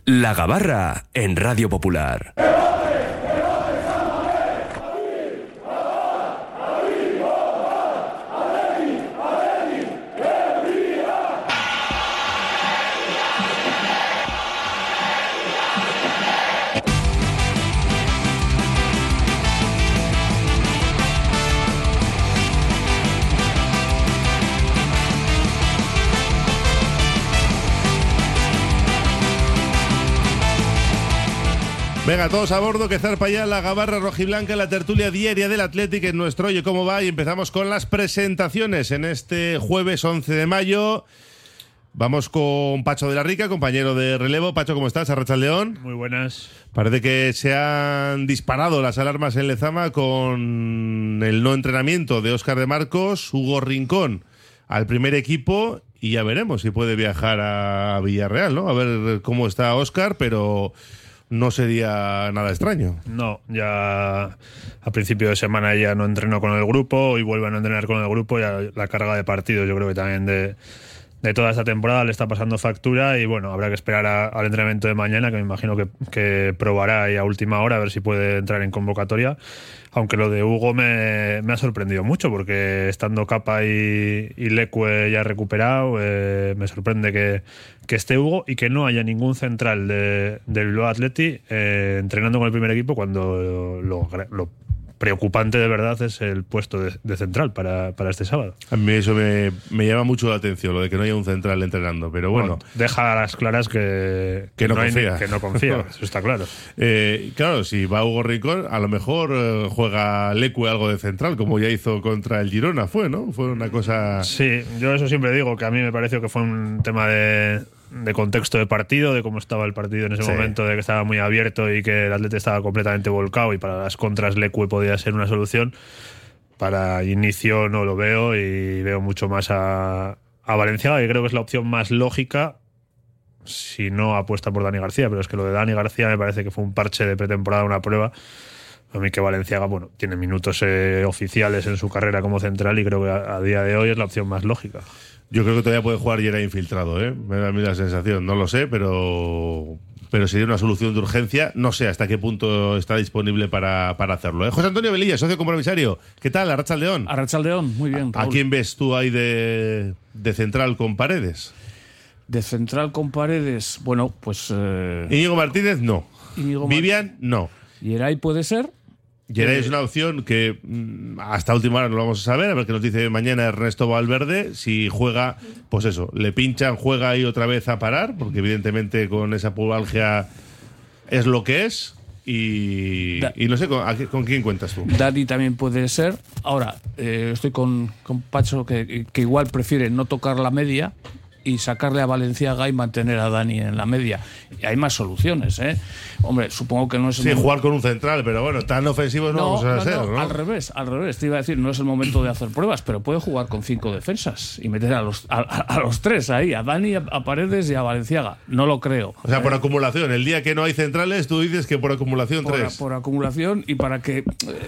La Gabarra en Radio Popular. Venga, todos a bordo, que zarpa ya la Gabarra rojiblanca, la tertulia diaria del Athletic en nuestro Oye Cómo Va, y empezamos con las presentaciones en este jueves 11 de mayo. Vamos con Pacho de la Rica, compañero de relevo. Pacho, ¿cómo estás? Arratsaldeón. Muy buenas. Parece que se han disparado las alarmas en Lezama con el no entrenamiento de Óscar de Marcos, Hugo Rincón al primer equipo, y ya veremos si puede viajar a Villarreal, ¿no? A ver cómo está Óscar, pero no sería nada extraño. No, ya a principio de semana ya no entrenó con el grupo y vuelve a no entrenar con el grupo. Ya la carga de partidos, yo creo que también de toda esta temporada le está pasando factura, y bueno, habrá que esperar al entrenamiento de mañana, que me imagino que probará ahí a última hora a ver si puede entrar en convocatoria. Aunque lo de Hugo me ha sorprendido mucho, porque estando Capa y Leque ya recuperado, me sorprende que esté Hugo y que no haya ningún central del Bilbao Athletic entrenando con el primer equipo, cuando lo preocupante de verdad es el puesto de central para este sábado. A mí eso me llama mucho la atención, lo de que no haya un central entrenando, pero bueno. Deja a las claras que no confía. Que no confía, eso está claro. Claro, si va Hugo Rincón, a lo mejor juega Leque algo de central, como ya hizo contra el Girona, ¿no? Fue una cosa... Sí, yo eso siempre digo, que a mí me pareció que fue un tema de contexto de partido, de cómo estaba el partido en ese momento, de que estaba muy abierto y que el Atleti estaba completamente volcado, y para las contras Leque podía ser una solución. Para inicio no lo veo, y veo mucho más a Valenciaga, que creo que es la opción más lógica si no apuesta por Dani García, pero es que lo de Dani García me parece que fue un parche de pretemporada, una prueba. A mí que Valenciaga, bueno, tiene minutos oficiales en su carrera como central, y creo que a día de hoy es la opción más lógica. Yo creo que todavía puede jugar Yeray infiltrado, ¿eh? Me da a mí la sensación, no lo sé, pero sería una solución de urgencia. No sé hasta qué punto está disponible para hacerlo, ¿eh? José Antonio Velilla, socio compromisario. ¿Qué tal? Arratsaldeón. Arratsaldeón, muy bien, Raúl. ¿A quién ves tú ahí de central con Paredes? De central con Paredes, bueno, pues... Íñigo Martínez, no. Vivian, no. Yeray puede ser. Yeray es una opción que hasta última hora no lo vamos a saber, a ver qué nos dice mañana Ernesto Valverde. Si juega, pues eso, le pinchan, juega ahí otra vez a parar, porque evidentemente con esa pubalgia es lo que es. Y no sé, ¿con quién cuentas tú? Dani también puede ser. Ahora, estoy con Pacho, que igual prefiere no tocar la media y sacarle a Valenciaga y mantener a Dani en la media. Y hay más soluciones, ¿eh? Hombre, supongo que no es... Sí, jugar con un central, pero bueno, tan ofensivos no vamos a ser, ¿no? Al revés. Te iba a decir, no es el momento de hacer pruebas, pero puede jugar con 5 defensas y meter a los tres ahí, a Dani, a Paredes y a Valenciaga. No lo creo. O sea, por acumulación. El día que no hay centrales, tú dices que por acumulación 3. Por acumulación, y para que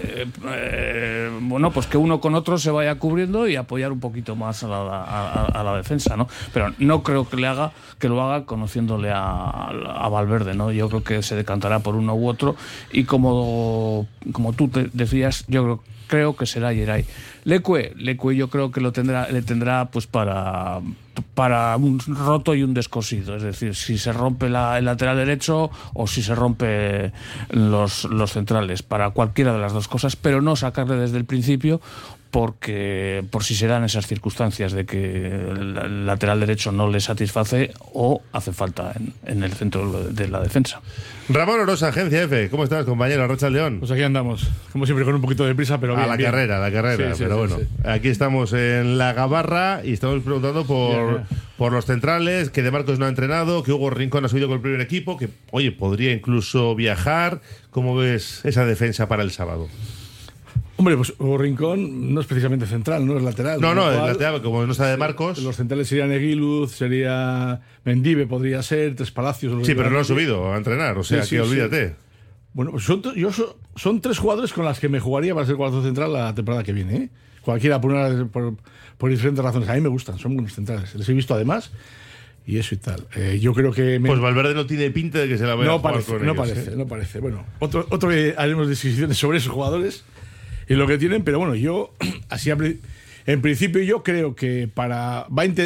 bueno, pues que uno con otro se vaya cubriendo y apoyar un poquito más a la defensa, ¿no? Pero no creo que lo haga conociéndole a Valverde, ¿no? Yo creo que se decantará por uno u otro, y como tú te decías, yo creo que será Yeray. Leque yo creo que le tendrá pues para un roto y un descosido, es decir, si se rompe el lateral derecho o si se rompe los centrales, para cualquiera de las dos cosas, pero no sacarle desde el principio, porque por si se dan esas circunstancias de que el lateral derecho no le satisface o hace falta en el centro de la defensa. Ramón Orosa, Agencia F, ¿cómo estás, compañero? Arratsaldeón. Pues aquí andamos, como siempre, con un poquito de prisa, pero bien. La carrera, sí, pero bueno. Sí. Aquí estamos en la Gabarra y estamos preguntando por los centrales, que De Marcos no ha entrenado, que Hugo Rincón ha subido con el primer equipo, que, oye, podría incluso viajar. ¿Cómo ves esa defensa para el sábado? Hombre, pues Hugo Rincón no es precisamente central, no es lateral. No, es lateral, como no está De Marcos. Los centrales serían Eguiluz, sería Mendive, podría ser, Tres Palacios. Sí, pero no ha subido a entrenar, o sea, que olvídate. Sí. Bueno, pues son 3 jugadores con las que me jugaría para ser cuarto central la temporada que viene, ¿eh? Cualquiera por diferentes razones. A mí me gustan, son buenos centrales. Les he visto además. y eso y tal. Yo creo que... Pues Valverde no tiene pinta de que se la vaya a jugar con no ellos, parece, no parece. Bueno, otro que haremos discusiones sobre esos jugadores y lo que tienen, pero bueno, yo, así en principio, yo creo que para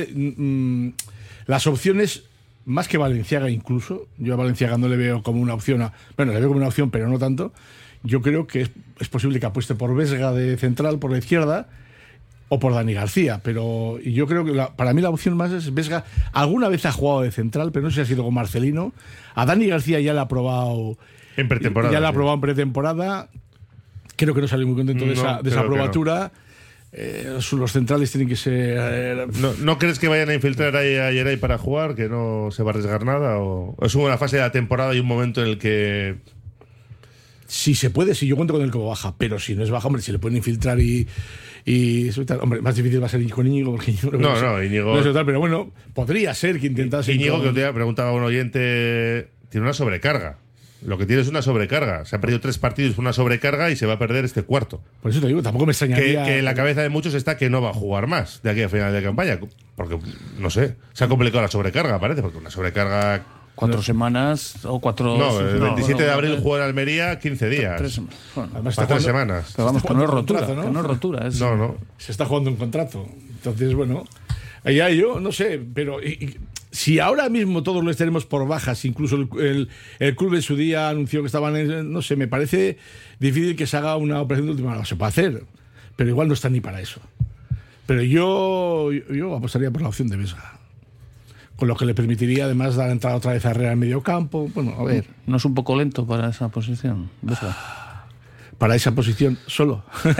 las opciones, más que Valenciaga incluso, yo a Valenciaga no le veo como una opción, bueno, le veo como una opción, pero no tanto. Yo creo que es posible que apueste por Vesga de central, por la izquierda, o por Dani García, pero yo creo que para mí la opción más es Vesga. Alguna vez ha jugado de central, pero no sé si ha sido con Marcelino. A Dani García ya le ha probado en pretemporada. Ya la ha probado en pretemporada. Creo que no salió muy contento de esa probatura. Los centrales tienen que ser... ¿No crees que vayan a infiltrar a Yeray para jugar? ¿Que no se va a arriesgar nada? ¿O es una fase de la temporada y un momento en el que... Si se puede, si yo cuento con él como baja, pero si no es baja, hombre, si le pueden infiltrar y hombre, más difícil va a ser con Íñigo, porque Íñigo Íñigo... No es tal, pero bueno, podría ser que intentase... Íñigo, que te preguntaba un oyente, tiene una sobrecarga. Lo que tiene es una sobrecarga. Se han perdido 3 partidos por una sobrecarga y se va a perder este cuarto. Por eso te digo, tampoco me extrañaría... Que en la cabeza de muchos está que no va a jugar más de aquí a final de campaña. Porque, no sé, se ha complicado la sobrecarga, parece, porque una sobrecarga... 4 semanas o 4... No, el 27 de abril juega en Almería 15 días. 3 semanas. Bueno, para 3 semanas. Pero vamos, que no es rotura, contrato, ¿no? Que no es rotura. Es... No. Se está jugando un contrato. Entonces, bueno, allá yo, no sé, pero... si ahora mismo todos les tenemos por bajas, incluso el club en su día anunció que estaban, no sé, me parece difícil que se haga una operación de última hora. Se puede hacer, pero igual no está ni para eso. Pero yo apostaría por la opción de Vesga, con lo que le permitiría además dar entrada otra vez a Herrera en medio campo. Bueno, a ver. ¿No es un poco lento para esa posición, Vesga? Para esa posición solo. Se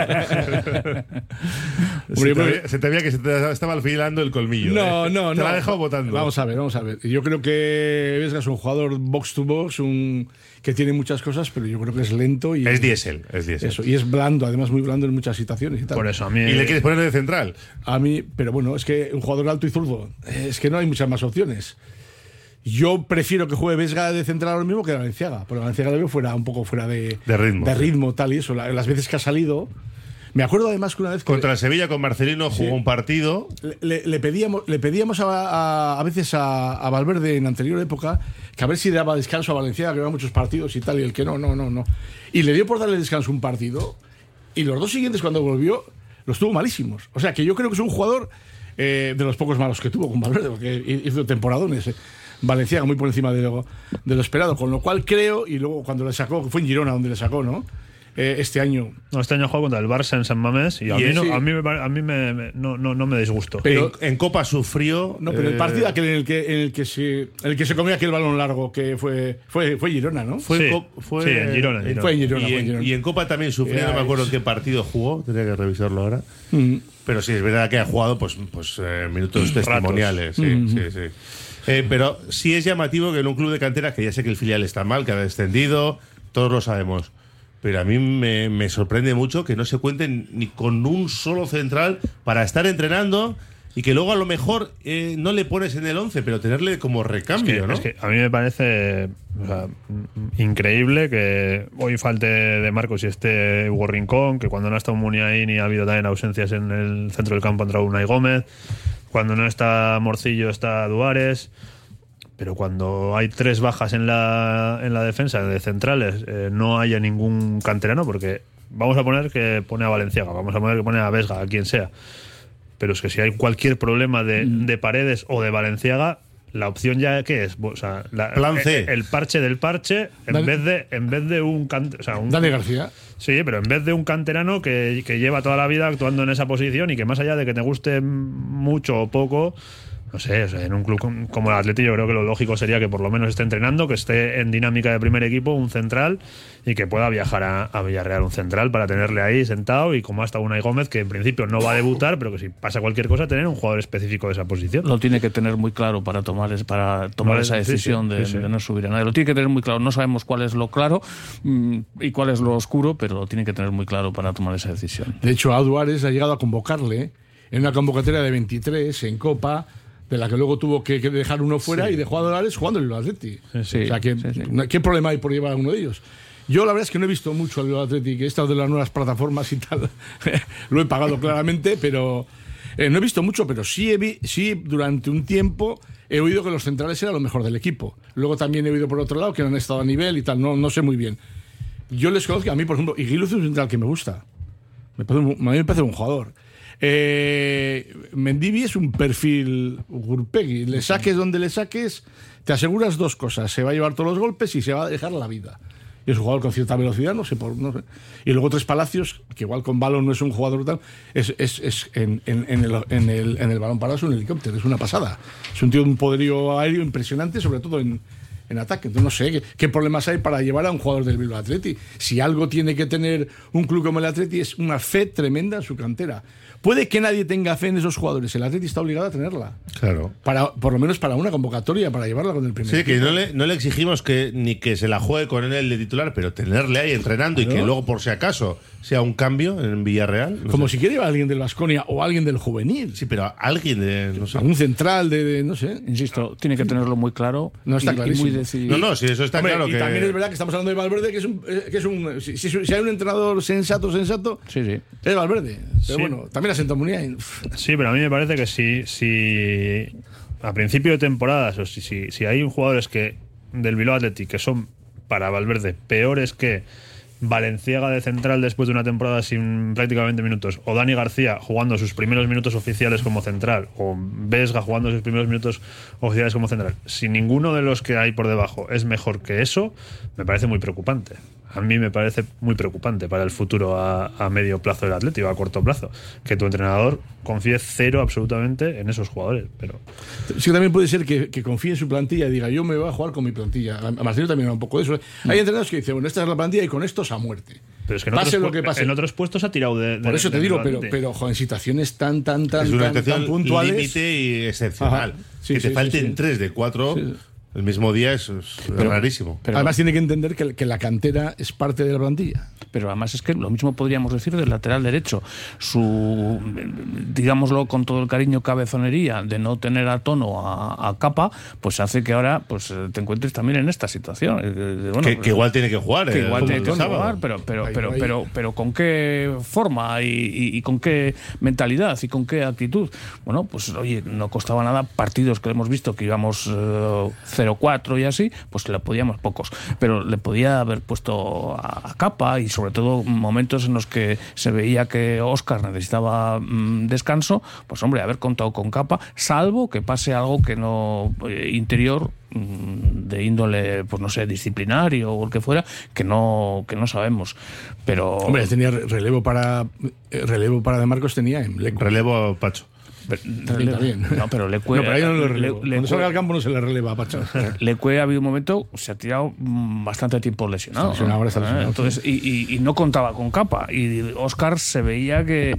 te veía que se te estaba alfilando el colmillo. No. Te la ha dejado votando. Vamos a ver. Yo creo que Vesga es un jugador box to box, que tiene muchas cosas, pero yo creo que es lento y... Es diésel. Eso, y es blando, además muy blando en muchas situaciones y tal. Por eso a mí... ¿Y le quieres poner de central? A mí, pero bueno, es que un jugador alto y zurdo, es que no hay muchas más opciones. Yo prefiero que juegue Vesga de central ahora mismo que Valenciaga, porque Valenciaga lo veo un poco fuera de ritmo, tal y eso. Las veces que ha salido... Me acuerdo además que una vez... Contra el Sevilla con Marcelino jugó un partido... Le pedíamos a veces a Valverde en anterior época que a ver si daba descanso a Valenciaga, que lleva muchos partidos y tal, y el que no. Y le dio por darle descanso un partido, y los 2 siguientes cuando volvió los tuvo malísimos. O sea que yo creo que es un jugador de los pocos malos que tuvo con Valverde, porque hizo temporadones. Valenciaga muy por encima de lo esperado, con lo cual creo, y luego cuando le sacó, fue en Girona donde le sacó, ¿no? Este año. No, este año juega contra el Barça en San Mamés y a mí no me disgustó. Pero en Copa sufrió. No, pero el partido aquel en el que se comió aquel balón largo que fue Girona, ¿no? Sí, en Girona. Fue en Girona. Y en Copa también sufrió, no me acuerdo en qué partido jugó, tenía que revisarlo ahora. Pero sí, es verdad que ha jugado pues minutos testimoniales. Sí. Pero sí es llamativo que en un club de cantera, que ya sé que el filial está mal, que ha descendido, todos lo sabemos. Pero a mí me sorprende mucho que no se cuenten ni con un solo central para estar entrenando y que luego a lo mejor no le pones en el 11, pero tenerle como recambio, ¿no? Es que a mí me parece increíble que hoy falte de Marcos y esté Hugo Rincón, que cuando no ha estado Muniain y ha habido también ausencias en el centro del campo ha entrado Unai Gómez, cuando no está Morcillo está Duárez. Pero cuando hay 3 bajas en la defensa de centrales, no haya ningún canterano, porque vamos a poner que pone a Valenciaga, vamos a poner que pone a Vesga, a quien sea. Pero es que si hay cualquier problema de Paredes o de Valenciaga, la opción ya ¿qué es? O sea, Plan C. El parche del parche, en vez de un canterano. Dani García. Sí, pero en vez de un canterano que lleva toda la vida actuando en esa posición y que más allá de que te guste mucho o poco, no sé, o sea, en un club como el Atleti yo creo que lo lógico sería que por lo menos esté entrenando, que esté en dinámica de primer equipo, un central, y que pueda viajar a Villarreal un central para tenerle ahí sentado, y como hasta Unai Gómez, que en principio no va a debutar, pero que si pasa cualquier cosa, tener un jugador específico de esa posición. Lo tiene que tener muy claro para tomar esa decisión de no subir a nadie. Lo tiene que tener muy claro. No sabemos cuál es lo claro y cuál es lo oscuro, pero lo tiene que tener muy claro para tomar esa decisión. De hecho, a Duárez ha llegado a convocarle en una convocatoria de 23 en Copa, de la que luego tuvo que dejar uno fuera y dejó a Duárez jugando en el Atleti. O sea, ¿qué problema hay por llevar a uno de ellos? Yo la verdad es que no he visto mucho al Atleti, que he estado de las nuevas plataformas y tal. Lo he pagado claramente, pero No he visto mucho, pero sí durante un tiempo he oído que los centrales eran lo mejor del equipo. Luego también he oído por otro lado que no han estado a nivel y tal, no sé muy bien. Yo les conozco, a mí, por ejemplo, Iguiluz es un central que me gusta. A mí me parece un jugador. Mendivi es un perfil Gurpegui. Le saques donde le saques, te aseguras dos cosas: se va a llevar todos los golpes y se va a dejar la vida. Y es un jugador con cierta velocidad, no sé. Y luego Tres Palacios, que igual con balón no es un jugador tal, es en el balón parado es un helicóptero, es una pasada. Es un tío de un poderío aéreo impresionante, sobre todo en ataque. Entonces no sé qué problemas hay para llevar a un jugador del Bilbao Athletic. Si algo tiene que tener un club como el Athletic es una fe tremenda en su cantera. Puede que nadie tenga fe en esos jugadores. El Athletic está obligado a tenerla. Claro. Por lo menos para una convocatoria, para llevarla con el primer equipo. Que no le exigimos ni que se la juegue con él de titular, pero tenerle ahí entrenando y que luego, por si acaso, sea un cambio en Villarreal. Como si quiere llevar a alguien del Baskonia o alguien del juvenil. Sí, pero alguien de, no sé. Algún central no sé. Insisto, tiene que tenerlo muy claro. No está clarísimo. Y muy decidido. No, sí, eso está claro. Y también es verdad que estamos hablando de Valverde, que es un si hay un entrenador sensato, sí. es Valverde. Pero Sí. bueno, también a Santa Muniain. Sí, pero a mí me parece que si a principio de temporadas o si hay jugadores del Bilbao Athletic que son para Valverde peores que Valenciaga de central después de una temporada sin prácticamente minutos, o Dani García jugando sus primeros minutos oficiales como central, o Vesga jugando sus primeros minutos oficiales como central, si ninguno de los que hay por debajo es mejor que eso, me parece muy preocupante. A mí me parece muy preocupante para el futuro a medio plazo del Atlético, a corto plazo, que tu entrenador confíe cero absolutamente en esos jugadores. Pero sí, también puede ser que confíe en su plantilla y diga, yo me voy a jugar con mi plantilla. A Marcelo también era un poco de eso. Hay entrenadores que dicen, bueno, esta es la plantilla y con estos a muerte. pero es que Pase lo que pase. en otros puestos ha tirado de Por eso te digo, Atleti. pero en situaciones tan es una situación puntuales, límite y excepcional. Ajá. Sí, que te sí, falten sí. 3 de 4 Sí. el mismo día es rarísimo. Pero- además tiene que entender que la cantera es parte de la plantilla. Pero además es que lo mismo podríamos decir del lateral derecho. Su, digámoslo con todo el cariño, cabezonería de no tener a Tono a Capa, pues hace que ahora pues te encuentres también en esta situación. Que igual tiene que jugar. Que igual como tiene que el sábado. jugar, pero ¿con qué forma y con qué mentalidad y con qué actitud? Bueno, pues oye, no costaba nada partidos que hemos visto que íbamos 0-4 y así, pues le podíamos pocos, pero le podía haber puesto a Capa y sobre todo momentos en los que se veía que Óscar necesitaba descanso, pues hombre, haber contado con Capa, salvo que pase algo que no interior de índole, pues no sé, disciplinario o el que fuera, que no sabemos, pero Hombre, tenía relevo para De Marcos, tenía en Lecue. Relevo a Pacho. También. No, pero Lecue, No, pero ahí no le relevo. Cuando salga al campo no se le releva a Pacho. Lecue ha habido un momento, se ha tirado bastante tiempo lesionado. Está lesionado, ahora está lesionado, Entonces, y no contaba con Capa. Y Óscar se veía que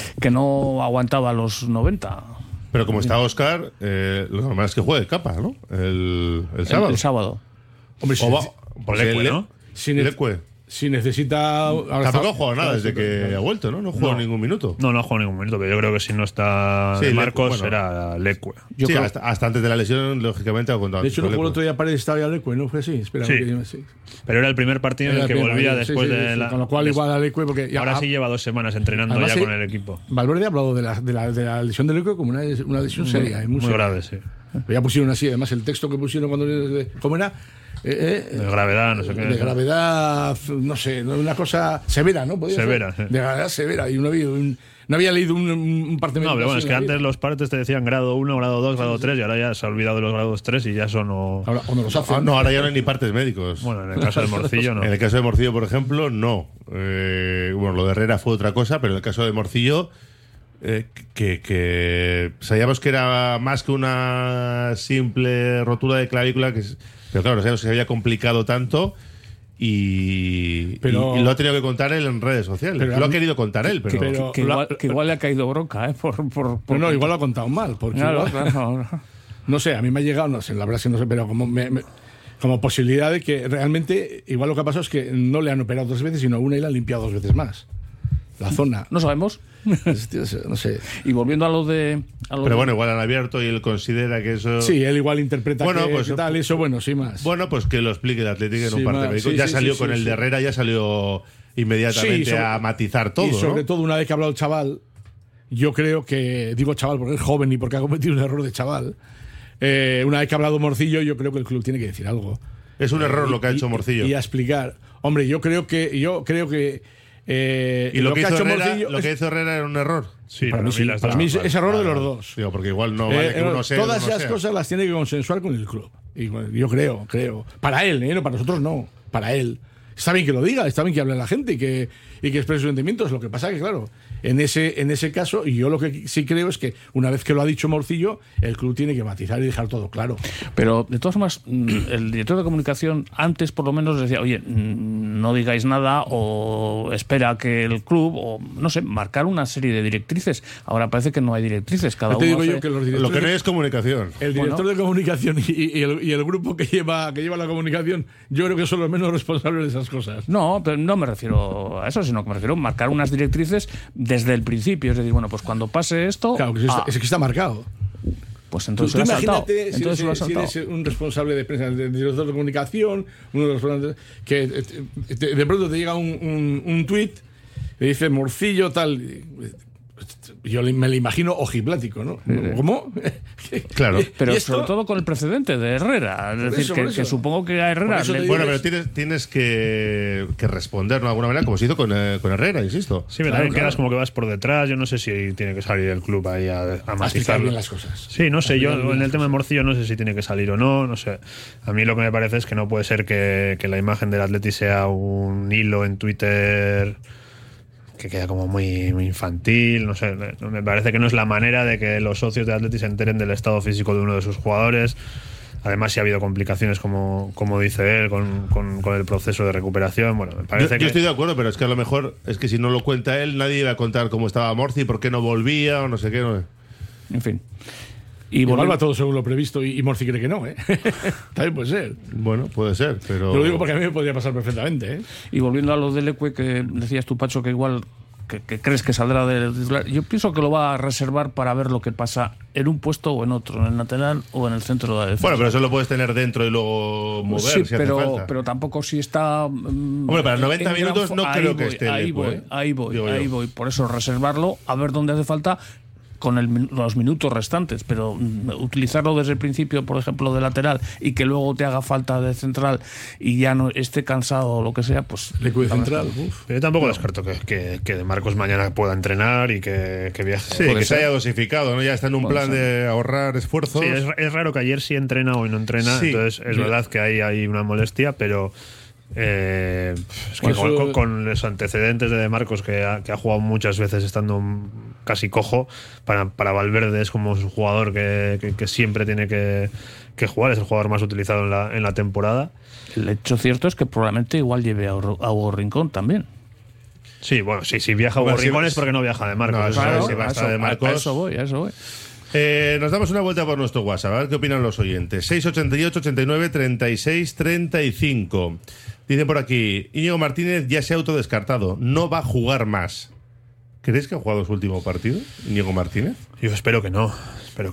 no aguantaba los 90. Pero como está Óscar, lo normal es que juegue Capa, ¿no? El sábado. El sábado. Hombre, Pues Lecue, el ¿no? Lecue. si necesita... ahora Tampoco ha está- jugado nada desde que ha vuelto, ¿no? No ha jugado ningún minuto. No ha jugado ningún minuto, pero yo creo que si no está Sí, de Marcos bueno. será Lecue. Yo sí, creo- hasta antes de la lesión, lógicamente, ha contado. De hecho, no con jugó el Lecue. otro día Paredes, estaba ya Lecue, ¿no? Fue así. Espera, Sí. sí. Pero era el primer partido en el que Era volvía sí, después sí, de sí, la. Con lo cual, igual a Lecue, porque... ya- Ahora sí lleva 2 semanas entrenando Además, ya sí, con el equipo. Valverde ha hablado de la lesión de Lecue como una lesión seria. Muy seria. grave, sí. Pero ya pusieron así, además el texto que pusieron cuando... ¿Cómo era? De gravedad, no sé qué. De gravedad, no sé, una cosa severa, ¿no? ¿Podría Severa, ser? sí. De gravedad severa. Y no había leído un parte No, médico pero bueno, así es que en la antes vida. los partes te decían grado 1, grado 2, grado 3 y ahora ya se ha olvidado de los grados 3 y ya son. Ahora, cuando los hacen. No, ahora ya no hay ni partes médicos. Bueno, en el caso de Morcillo no. En el caso de Morcillo, por ejemplo, no. Bueno, lo de Herrera fue otra cosa, pero en el caso de Morcillo, que sabíamos que era más que una simple rotura de clavícula, pero claro, no sabíamos que se había complicado tanto y lo ha tenido que contar él en redes sociales. Pero Lo a ha mí- querido contar él, pero... que igual le ha caído bronca, ¿eh? No, igual lo ha contado mal. Porque Claro, igual- claro. No sé, a mí me ha llegado, no sé, la verdad es que no sé, pero como posibilidad de que realmente, igual lo que ha pasado es que no le han operado 2 veces, sino una y la han limpiado 2 veces más. La zona. No sabemos. No sé. Y volviendo a lo de... Pero bueno, igual han abierto y él considera que eso... Sí, él igual interpreta Bueno, que, pues- que tal, eso, bueno, sí más. Bueno, pues que lo explique el Atlético en Sí, un parte más, médico. sí, Ya sí, salió sí, con sí, el sí. de Herrera, ya salió inmediatamente Sí, sobre- a matizar todo, y sobre ¿no? todo una vez que ha hablado el chaval, yo creo que, digo chaval porque es joven y porque ha cometido un error de chaval, una vez que ha hablado Morcillo, yo creo que el club tiene que decir algo. Es un error lo que ha hecho Morcillo. Y a explicar. Hombre, yo creo que ¿Y lo que hizo Herrera era un error? Sí, para mí es error de los dos. Digo, porque igual no vale que uno sea. Todas esas cosas las tiene que consensuar con el club. Y bueno, yo creo. Para él, no para nosotros no. Para él. Está bien que lo diga, está bien que hable la gente y que exprese sus sentimientos. Lo que pasa es que, claro, en ese caso, y yo lo que sí creo es que una vez que lo ha dicho Morcillo, el club tiene que matizar y dejar todo claro. Pero, de todas formas, el director de comunicación antes por lo menos decía, oye, no digáis nada o espera que el club, o no sé, marcar una serie de directrices. Ahora parece que no hay directrices. Cada uno digo hace... yo que los Lo que no es comunicación. El director de comunicación y el grupo que lleva la comunicación, yo creo que son los menos responsables de esas cosas. No, pero no me refiero a eso, sino que me refiero a marcar unas directrices desde el principio. Es decir, bueno, pues cuando pase esto... Claro, es que está marcado. Pues entonces Tú lo has saltado. imagínate si eres un responsable de prensa, de director de comunicación, uno de los que de pronto te llega un tuit que dice Morcillo tal... Yo me lo imagino ojiplático, ¿no? ¿Cómo? Claro. Pero sobre todo con el precedente de Herrera. Es decir, que supongo que a Herrera... Bueno, pero tienes que responder, ¿no? De alguna manera, como se hizo con Herrera, insisto. Sí, pero también quedas como que vas por detrás. Yo no sé si tiene que salir el club ahí a matizar bien las cosas. Sí, no sé. Yo en el tema de Morcillo no sé si tiene que salir o no. No sé. A mí lo que me parece es que no puede ser que la imagen del Atleti sea un hilo en Twitter que queda como muy infantil, no sé, me parece que no es la manera de que los socios de Atleti se enteren del estado físico de uno de sus jugadores. Además, si ha habido complicaciones, como dice él, con el proceso de recuperación. Bueno, me parece yo estoy de acuerdo, pero es que a lo mejor es que si no lo cuenta él, nadie iba a contar cómo estaba Morci, por qué no volvía o no sé qué. No. En fin. Y igual va todo según lo previsto y Morci cree que no, ¿eh? También puede ser. Bueno, puede ser, pero... Yo lo digo porque a mí me podría pasar perfectamente, ¿eh? Y volviendo a lo del Ecue, que decías tú, Pacho, que igual que crees que saldrá del titular, yo pienso que lo va a reservar para ver lo que pasa en un puesto o en otro, en el lateral o en el centro de la defensa. Bueno, pero eso lo puedes tener dentro y luego mover, sí, si pero, hace falta. Pero tampoco si está... Hombre, para 90 minutos no creo que esté el Ecue. Ahí voy. Por eso reservarlo, a ver dónde hace falta con los minutos restantes, pero utilizarlo desde el principio, por ejemplo, de lateral y que luego te haga falta de central y ya no esté cansado o lo que sea, pues... Le cuide central. Yo tampoco descarto que De Marcos mañana pueda entrenar y que viaje. Sí, que se haya dosificado, ¿no? Ya está en un plan de ahorrar esfuerzos. Sí, es raro que ayer sí entrena, hoy no entrena, sí. Entonces es verdad que hay una molestia, pero... es que con los antecedentes de Marcos que ha jugado muchas veces estando casi cojo, para Valverde es como un jugador que siempre tiene que jugar, es el jugador más utilizado en la temporada. El hecho cierto es que probablemente igual lleve a Hugo Rincón también. Sí, bueno, si viaja Hugo Rincón es porque no viaja De Marcos. No, claro, si va a estar De Marcos. A eso voy. Nos damos una vuelta por nuestro WhatsApp, a ver qué opinan los oyentes. 688 89 36 35. Dicen por aquí, Íñigo Martínez ya se ha autodescartado, no va a jugar más. ¿Crees que ha jugado su último partido, Íñigo Martínez? Yo espero que no.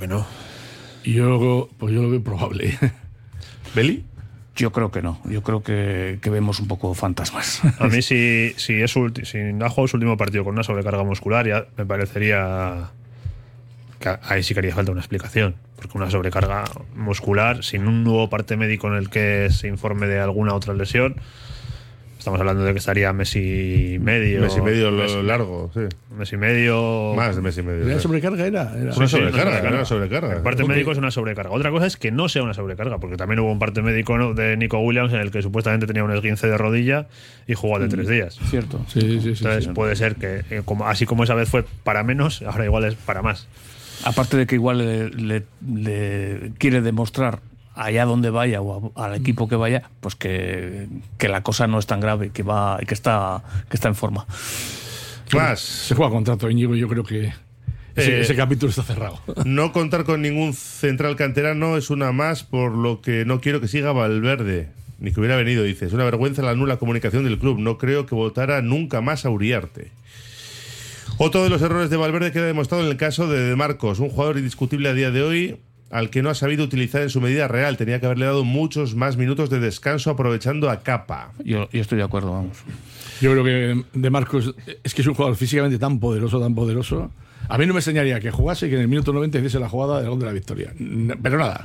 Yo lo veo probable. ¿Beli? Yo creo que no. Yo creo que vemos un poco fantasmas. A mí si ha jugado su último partido con una sobrecarga muscular, ya me parecería... Ahí sí que haría falta una explicación, porque una sobrecarga muscular sin un nuevo parte médico en el que se informe de alguna otra lesión, estamos hablando de que estaría mes y medio largo, sí. Mes y medio, más de mes y medio. ¿Era sobrecarga? Era una sobrecarga. El parte médico es una sobrecarga. Otra cosa es que no sea una sobrecarga, porque también hubo un parte médico de Nico Williams en el que supuestamente tenía un esguince de rodilla y jugó de 3 días. Cierto. Sí. Entonces puede ser que así como esa vez fue para menos, ahora igual es para más. Aparte de que igual le quiere demostrar allá donde vaya o al equipo que vaya, pues que la cosa no es tan grave, que está en forma. Más. Se juega contrato, Íñigo, yo creo que ese capítulo está cerrado. No contar con ningún central canterano es una más, por lo que no quiero que siga Valverde. Ni que hubiera venido, dice. Es una vergüenza la nula comunicación del club. No creo que votara nunca más a Uriarte. Otro de los errores de Valverde queda demostrado en el caso de Marcos, un jugador indiscutible a día de hoy, al que no ha sabido utilizar en su medida real. Tenía que haberle dado muchos más minutos de descanso aprovechando a Capa. Yo estoy de acuerdo, vamos. Yo creo que De Marcos es que es un jugador físicamente tan poderoso, A mí no me extrañaría que jugase y que en el minuto 90 hiciese la jugada del gol de la victoria. Pero nada.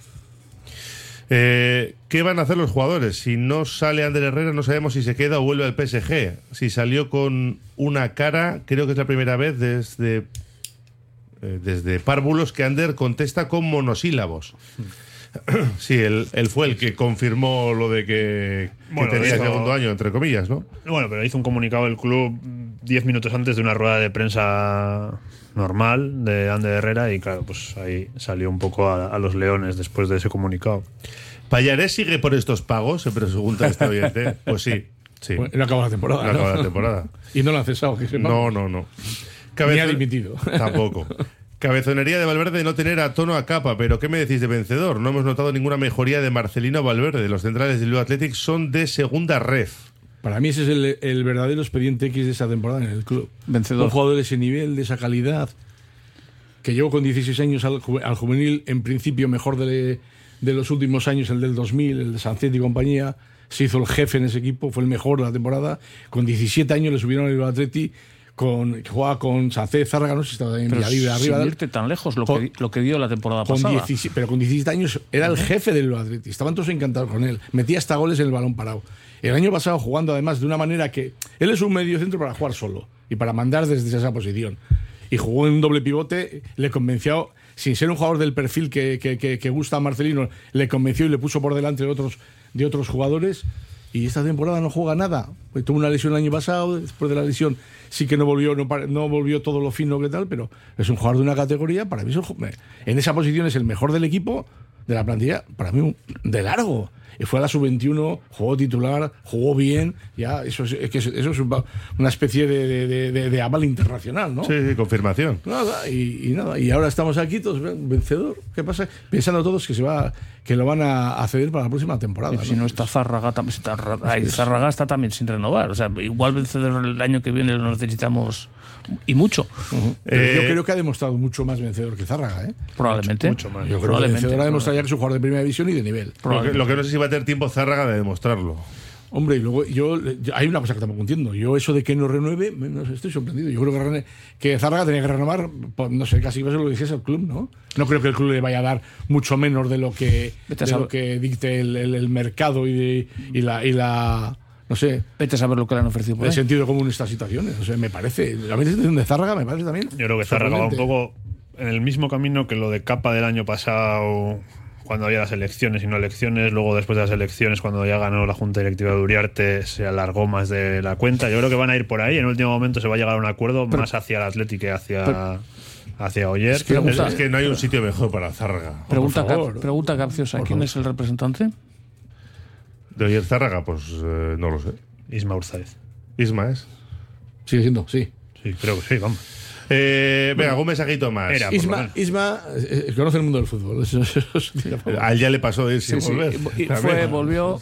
¿Qué van a hacer los jugadores? Si no sale Ander Herrera, no sabemos si se queda o vuelve al PSG. Si salió con una cara, creo que es la primera vez desde Párvulos que Ander contesta con monosílabos. Sí, él fue el que confirmó lo de que tenía segundo año, entre comillas, ¿no? Bueno, pero hizo un comunicado el club 10 minutos antes de una rueda de prensa normal de Ander Herrera y claro, pues ahí salió un poco a los leones después de ese comunicado. ¿Pallarés sigue por estos pagos? Se pregunta este oyente. Pues sí. Bueno, no acabó la temporada. No acabó la temporada. Y no lo han cesado. No. Ni ha dimitido. Tampoco. Cabezonería de Valverde no tener a Tono a Capa, pero ¿qué me decís de Vencedor? No hemos notado ninguna mejoría de Marcelino Valverde. Los centrales del Bilbao Athletic son de segunda ref. Para mí ese es el verdadero expediente X de esa temporada en el club. Vencedor. Un jugador de ese nivel, de esa calidad, que llegó con 16 años al juvenil, en principio mejor de los últimos años, el del 2000, el de Sancet y compañía. Se hizo el jefe en ese equipo, fue el mejor de la temporada. Con 17 años le subieron al Bilbao Athletic, que jugaba con Sancet, Zárraga, no sé si estaba en Villarriba arriba. Sin irte tan lejos, lo que dio la temporada pasada. Pero con 17 años era el jefe del Bilbao Athletic. Estaban todos encantados con él. Metía hasta goles en el balón parado. El año pasado jugando además de una manera que él es un mediocentro para jugar solo y para mandar desde esa posición. Y jugó en un doble pivote, le convenció, sin ser un jugador del perfil que gusta a Marcelino, le convenció y le puso por delante de otros jugadores. Y esta temporada no juega nada. Pues tuvo una lesión el año pasado, después de la lesión sí que no volvió todo lo fino que tal, pero es un jugador de una categoría, para mí en esa posición es el mejor del equipo, de la plantilla, para mí de largo. Y fue a la sub-21, jugó titular, jugó bien, ya eso es una especie de aval internacional, ¿no? Sí, confirmación. Nada, y ahora estamos aquí todos vencedor. ¿Qué pasa? Pensando todos que lo van a ceder para la próxima temporada. Si no está Zárraga, Zárraga está también sin renovar. O sea, igual vencedor el año que viene lo necesitamos y mucho. Yo creo que ha demostrado mucho más vencedor que Zárraga, ¿eh? Probablemente. Mucho más. Yo creo que vencedor ha demostrado ya que es un jugador de primera división y de nivel. Lo que no sé si va a tener tiempo Zárraga de demostrarlo. Hombre, y luego hay una cosa que tampoco entiendo. Yo eso de que no renueve, estoy sorprendido. Yo creo que Zárraga tenía que renovar, no sé, casi lo dijese el club, ¿no? No creo que el club le vaya a dar mucho menos de lo que dicte el mercado y la no sé. Vete a saber lo que le han ofrecido por ahí. El sentido común en estas situaciones. O sea, me parece. La situación de Zárraga me parece también. Yo creo que Zárraga va un poco en el mismo camino que lo de Capa del año pasado, cuando había las elecciones y no elecciones. Luego, después de las elecciones, cuando ya ganó la Junta Directiva de Uriarte, se alargó más de la cuenta. Yo creo que van a ir por ahí. En último momento se va a llegar a un acuerdo más hacia el Athletic que hacia Oyer. Es que no hay un sitio mejor para Zárraga. Pregunta capciosa. ¿Quién es el representante? De Oyer Zárraga, pues no lo sé. Isma Urzáez. Isma es. Sigue siendo, sí. Sí, creo que sí, vamos. Venga, algún mensajito más. Isma conoce el mundo del fútbol. A él ya le pasó de ir sin volver. Volvió.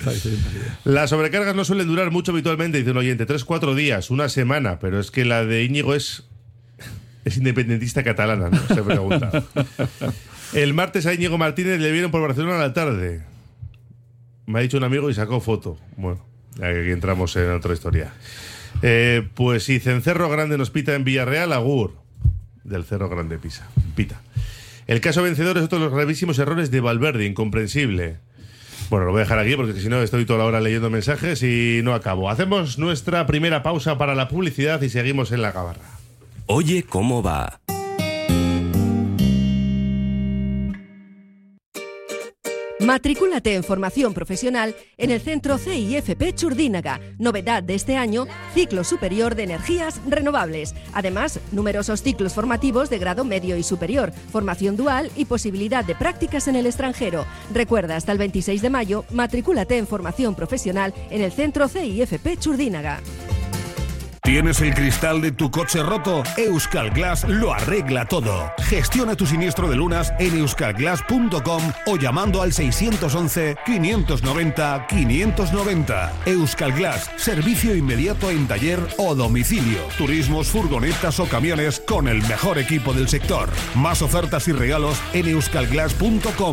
Las sobrecargas no suelen durar mucho habitualmente, dice un oyente. 3-4 días, una semana. Pero es que la de Íñigo es independentista catalana, ¿no? Se pregunta. El martes a Íñigo Martínez le vieron por Barcelona a la tarde. Me ha dicho un amigo y sacó foto. Bueno, aquí entramos en otra historia. Pues si Cencerro Grande nos pita en Villarreal, agur. Del Cerro Grande pita. El caso vencedor es otro de los gravísimos errores de Valverde, incomprensible. Bueno, lo voy a dejar aquí porque si no estoy toda la hora leyendo mensajes y no acabo. Hacemos nuestra primera pausa para la publicidad y seguimos en la gabarra. Oye, ¿cómo va? Matricúlate en formación profesional en el Centro CIFP Churdínaga. Novedad de este año, ciclo superior de energías renovables. Además, numerosos ciclos formativos de grado medio y superior, formación dual y posibilidad de prácticas en el extranjero. Recuerda, hasta el 26 de mayo, matricúlate en formación profesional en el Centro CIFP Churdínaga. ¿Tienes el cristal de tu coche roto? Euskal Glass lo arregla todo. Gestiona tu siniestro de lunas en euskalglass.com o llamando al 611-590-590. Euskal Glass, servicio inmediato en taller o domicilio. Turismos, furgonetas o camiones con el mejor equipo del sector. Más ofertas y regalos en euskalglass.com.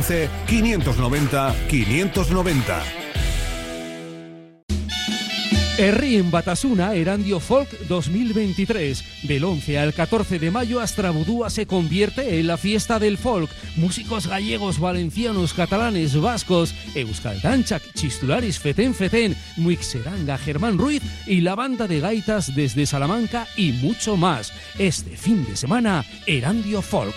611-590-590. Herrín Batasuna Erandio Folk 2023. Del 11 al 14 de mayo Astrabudúa se convierte en la fiesta del folk. Músicos gallegos, valencianos, catalanes, vascos, Euskal Dantzak, Chistularis, Feten, Muixeranga, Germán Ruiz y la banda de gaitas desde Salamanca y mucho más. Este fin de semana, Erandio Folk.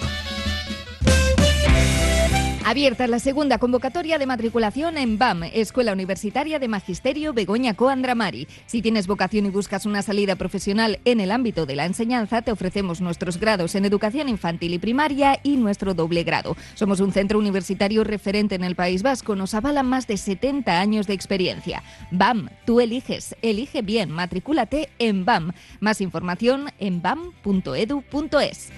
Abierta la segunda convocatoria de matriculación en BAM, Escuela Universitaria de Magisterio Begoña Coandramari. Si tienes vocación y buscas una salida profesional en el ámbito de la enseñanza, te ofrecemos nuestros grados en educación infantil y primaria y nuestro doble grado. Somos un centro universitario referente en el País Vasco, nos avalan más de 70 años de experiencia. BAM, tú eliges, elige bien, matricúlate en BAM. Más información en bam.edu.es.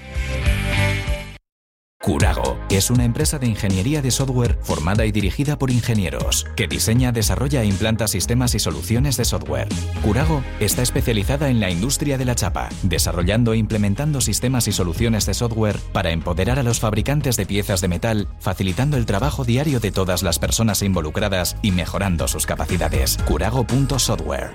Curago es una empresa de ingeniería de software formada y dirigida por ingenieros, que diseña, desarrolla e implanta sistemas y soluciones de software. Curago está especializada en la industria de la chapa, desarrollando e implementando sistemas y soluciones de software para empoderar a los fabricantes de piezas de metal, facilitando el trabajo diario de todas las personas involucradas y mejorando sus capacidades. Curago.software.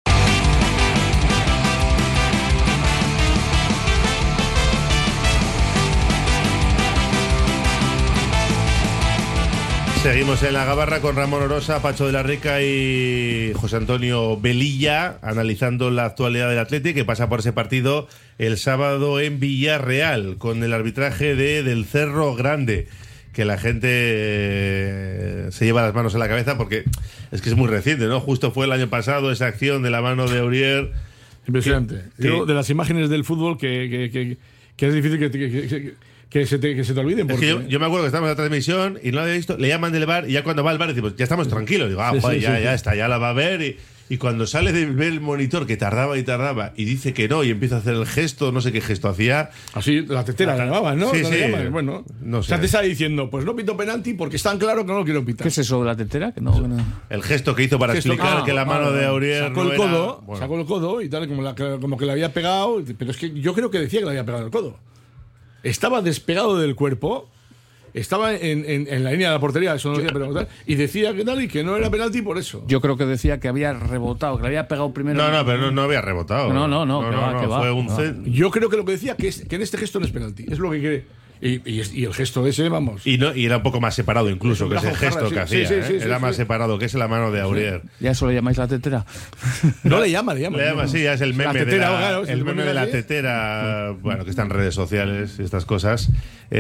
Seguimos en la gabarra con Ramón Orosa, Pacho de la Rica y José Antonio Velilla, analizando la actualidad del Athletic, que pasa por ese partido el sábado en Villarreal, con el arbitraje del Cerro Grande, que la gente se lleva las manos en la cabeza porque es que es muy reciente, ¿no? Justo fue el año pasado esa acción de la mano de Aurier. Impresionante. Yo, de las imágenes del fútbol que es difícil que se te olviden. Porque... Es que yo me acuerdo que estábamos en la transmisión y no lo había visto, le llaman del bar y ya cuando va al bar decimos, ya estamos tranquilos. Digo, joder, ya está, ya la va a ver. Y cuando sale de ver el monitor, que tardaba y dice que no y empieza a hacer el gesto, no sé qué gesto hacía. Así, la tetera la llamaban, ¿no? Sí, sí. Bueno, no sé. O sea, te está diciendo, pues no pito penalti porque es tan claro que no lo quiero pitar. ¿Qué es eso de la tetera? Que no. El gesto que hizo para explicar que la mano de Aurier sacó el codo y tal, como que le había pegado. Pero es que yo creo que decía que le había pegado el codo. Estaba despegado del cuerpo, estaba en la línea de la portería, eso no decía, pero tal, y decía que tal y que no era penalti por eso. Yo creo que decía que había rebotado, que le había pegado primero. No, pero no había rebotado. Que va. Fue un Yo creo que lo que decía que en este gesto no es penalti, es lo que quiere. Y el gesto ese, vamos. Y era un poco más separado incluso que ese gesto que hacía. Era más separado, que es la mano de Aurier. ¿Ya eso le llamáis la tetera? No le llama. Sí, ya es el meme tetera, el meme de la tetera, bueno, que está en redes sociales y estas cosas.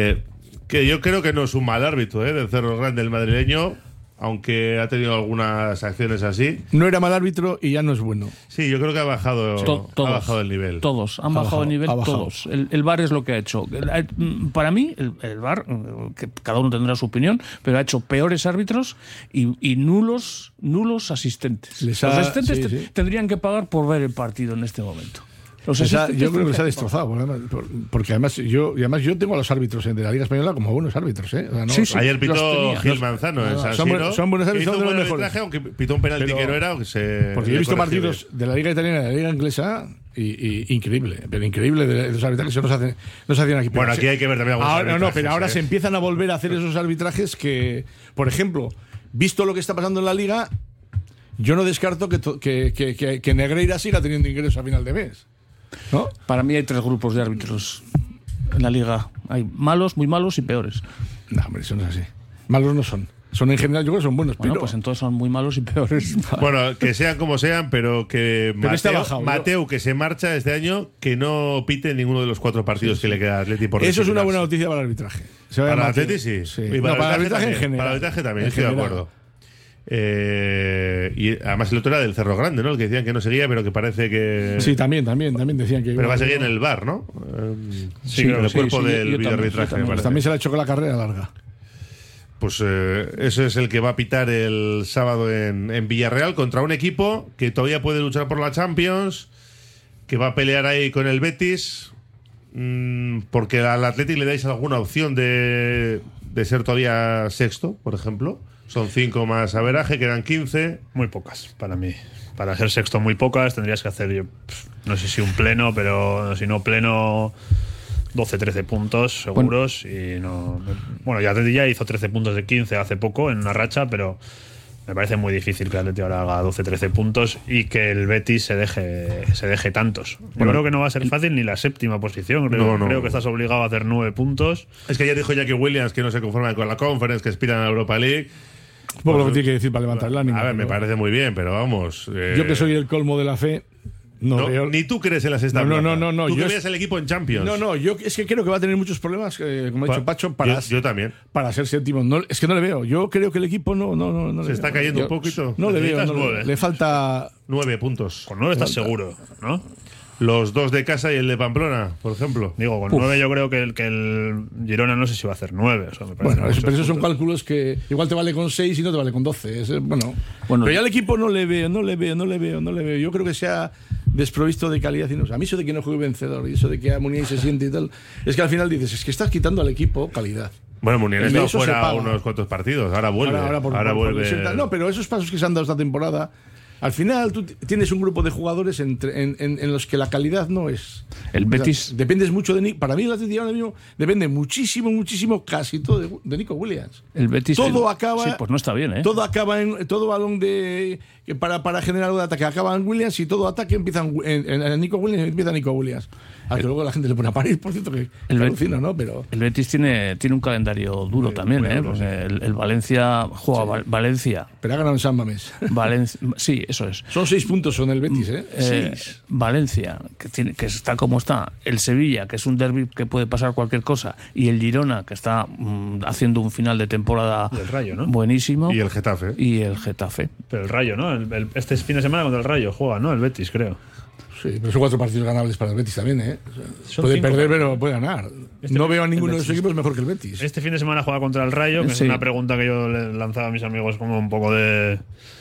Que yo creo que no es un mal árbitro, del Cerro Grande, el madrileño, aunque ha tenido algunas acciones así. No era mal árbitro y ya no es bueno. Sí, yo creo que ha bajado el nivel. Todos han bajado el nivel, todos. El VAR es lo que ha hecho. Para mí, el VAR, que cada uno tendrá su opinión, pero ha hecho peores árbitros y nulos asistentes. Los asistentes tendrían que pagar por ver el partido en este momento. Yo creo que se ha destrozado, porque además yo tengo a los árbitros de la Liga Española como buenos árbitros. Ayer pitó Gil Manzano en San Siro. Son buenos árbitros, son de los mejores. Aunque pitó un penalti que no era. Porque yo he visto partidos de la Liga Italiana y de la Liga Inglesa y increíble de los arbitrajes que no se hacían aquí. Bueno, aquí hay que ver también algunos pero ahora se empiezan a volver a hacer esos arbitrajes que, por ejemplo, visto lo que está pasando en la Liga, yo no descarto que Negreira siga teniendo ingresos a final de mes. ¿No? Para mí hay 3 grupos de árbitros en la liga. Hay malos, muy malos y peores. No, hombre, eso no es así. Malos no son. Son en general, yo creo que son buenos. Bueno, pues entonces son muy malos y peores. Bueno, que sean como sean, pero que Mateu, que se marcha este año, que no pite ninguno de los 4 partidos que le queda a Atleti por eso es una buena noticia para el arbitraje. Para el Atleti sí. Y para el arbitraje en general. Para el arbitraje también, estoy de acuerdo. Y además el otro era del Cerro Grande, ¿no? El que decían que no seguía, pero que parece que... Sí, también decían que... Pero va a seguir en el VAR, ¿no? En el cuerpo del videoarbitraje. También se le ha hecho con la carrera larga. Pues ese es el que va a pitar el sábado en Villarreal contra un equipo que todavía puede luchar por la Champions, que va a pelear ahí con el Betis, porque al Athletic le dais alguna opción de ser todavía sexto, por ejemplo. Son 5 más averaje, quedan 15. Muy pocas, para mí. Para ser sexto, muy pocas. Tendrías que hacer, no sé si un pleno, pero si no pleno, 12-13 puntos seguros. Bueno. Y no. Bueno, ya hizo 13 puntos de 15 hace poco en una racha, pero me parece muy difícil que el Atleti ahora haga 12-13 puntos y que el Betis se deje tantos. Yo creo que no va a ser fácil ni la séptima posición. Creo que estás obligado a hacer 9 puntos. Es que ayer dijo Jackie Williams que no se conforman con la Conference, que aspiran a la Europa League. Es poco lo que tiene que decir para levantar el ánimo. A ver, me parece muy bien, pero vamos. Yo que soy el colmo de la fe. Ni tú crees en la sexta plaza. No. Tú crees el equipo en Champions. Yo es que creo que va a tener muchos problemas, como ha dicho Pacho, yo también. Para ser séptimo. Es que no le veo. Yo creo que el equipo no se está cayendo un poquito. No le veo. Le falta 9 puntos. Con 9 estás seguro, ¿no? Los 2 de casa y el de Pamplona, por ejemplo. Digo, con 9 yo creo que el Girona no sé si va a hacer 9. O sea, me parece pero esos son cálculos que igual te vale con 6 y no te vale con 12. Pero ya el equipo no le veo. Yo creo que se ha desprovisto de calidad. A mí eso de que no juegue vencedor y eso de que Muniain se siente y tal, es que al final dices, es que estás quitando al equipo calidad. Bueno, Muniain ha estado fuera unos cuantos partidos, ahora vuelve. Ahora vuelve. No, pero esos pasos que se han dado esta temporada, al final tú tienes un grupo de jugadores en los que la calidad no es. El Betis. Dependes mucho de Nico. Para mí el Atleti ahora mismo depende muchísimo, casi todo de Nico Williams. El Betis. Todo acaba. Sí, pues no está bien, ¿eh? Todo acaba en. Todo balón para generar un ataque acaba en Williams y todo ataque empieza en Nico Williams y empieza Nico Williams. Que luego la gente le pone a parir, por cierto, que alucina, ¿no? Pero el Betis tiene un calendario duro también, ¿eh? Porque el Valencia juega Valencia. Pero ha ganado en San Mamés. Sí, eso es. Son 6 puntos son el Betis, ¿eh? 6. Valencia, que está como está. El Sevilla, que es un derbi que puede pasar cualquier cosa. Y el Girona, que está haciendo un final de temporada del Rayo, ¿no? Buenísimo. Y el Getafe. Pero el Rayo, ¿no? Este fin de semana contra el Rayo juega, ¿no? El Betis, creo. Sí, pero son 4 partidos ganables para el Betis también, ¿eh? Puede perder, pero puede ganar. No veo a ninguno de los equipos mejor que el Betis. Este fin de semana juega contra el Rayo, que es una pregunta que yo le lanzaba a mis amigos como un poco de...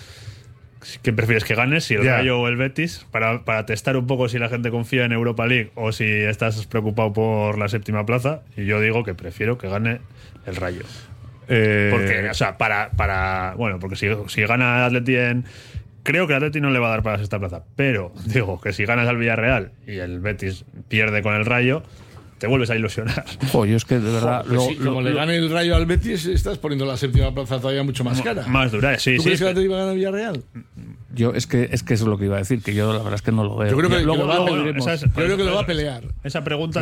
¿Qué prefieres que ganes? Si el Rayo o el Betis, para testar un poco si la gente confía en Europa League o si estás preocupado por la séptima plaza. Y yo digo que prefiero que gane el Rayo. Porque, o sea, porque si gana el Atleti creo que el Atleti no le va a dar para la sexta plaza, pero digo que si ganas al Villarreal y el Betis pierde con el Rayo, te vuelves a ilusionar. Yo es que de verdad... como le gane el Rayo al Betis, estás poniendo la séptima plaza todavía mucho más cara. Más dura, sí. ¿Tú crees que el Atleti va a ganar el Villarreal? Yo es que eso es lo que iba a decir, que yo la verdad es que no lo veo. Yo creo que, lo va a pelear. Esa pregunta,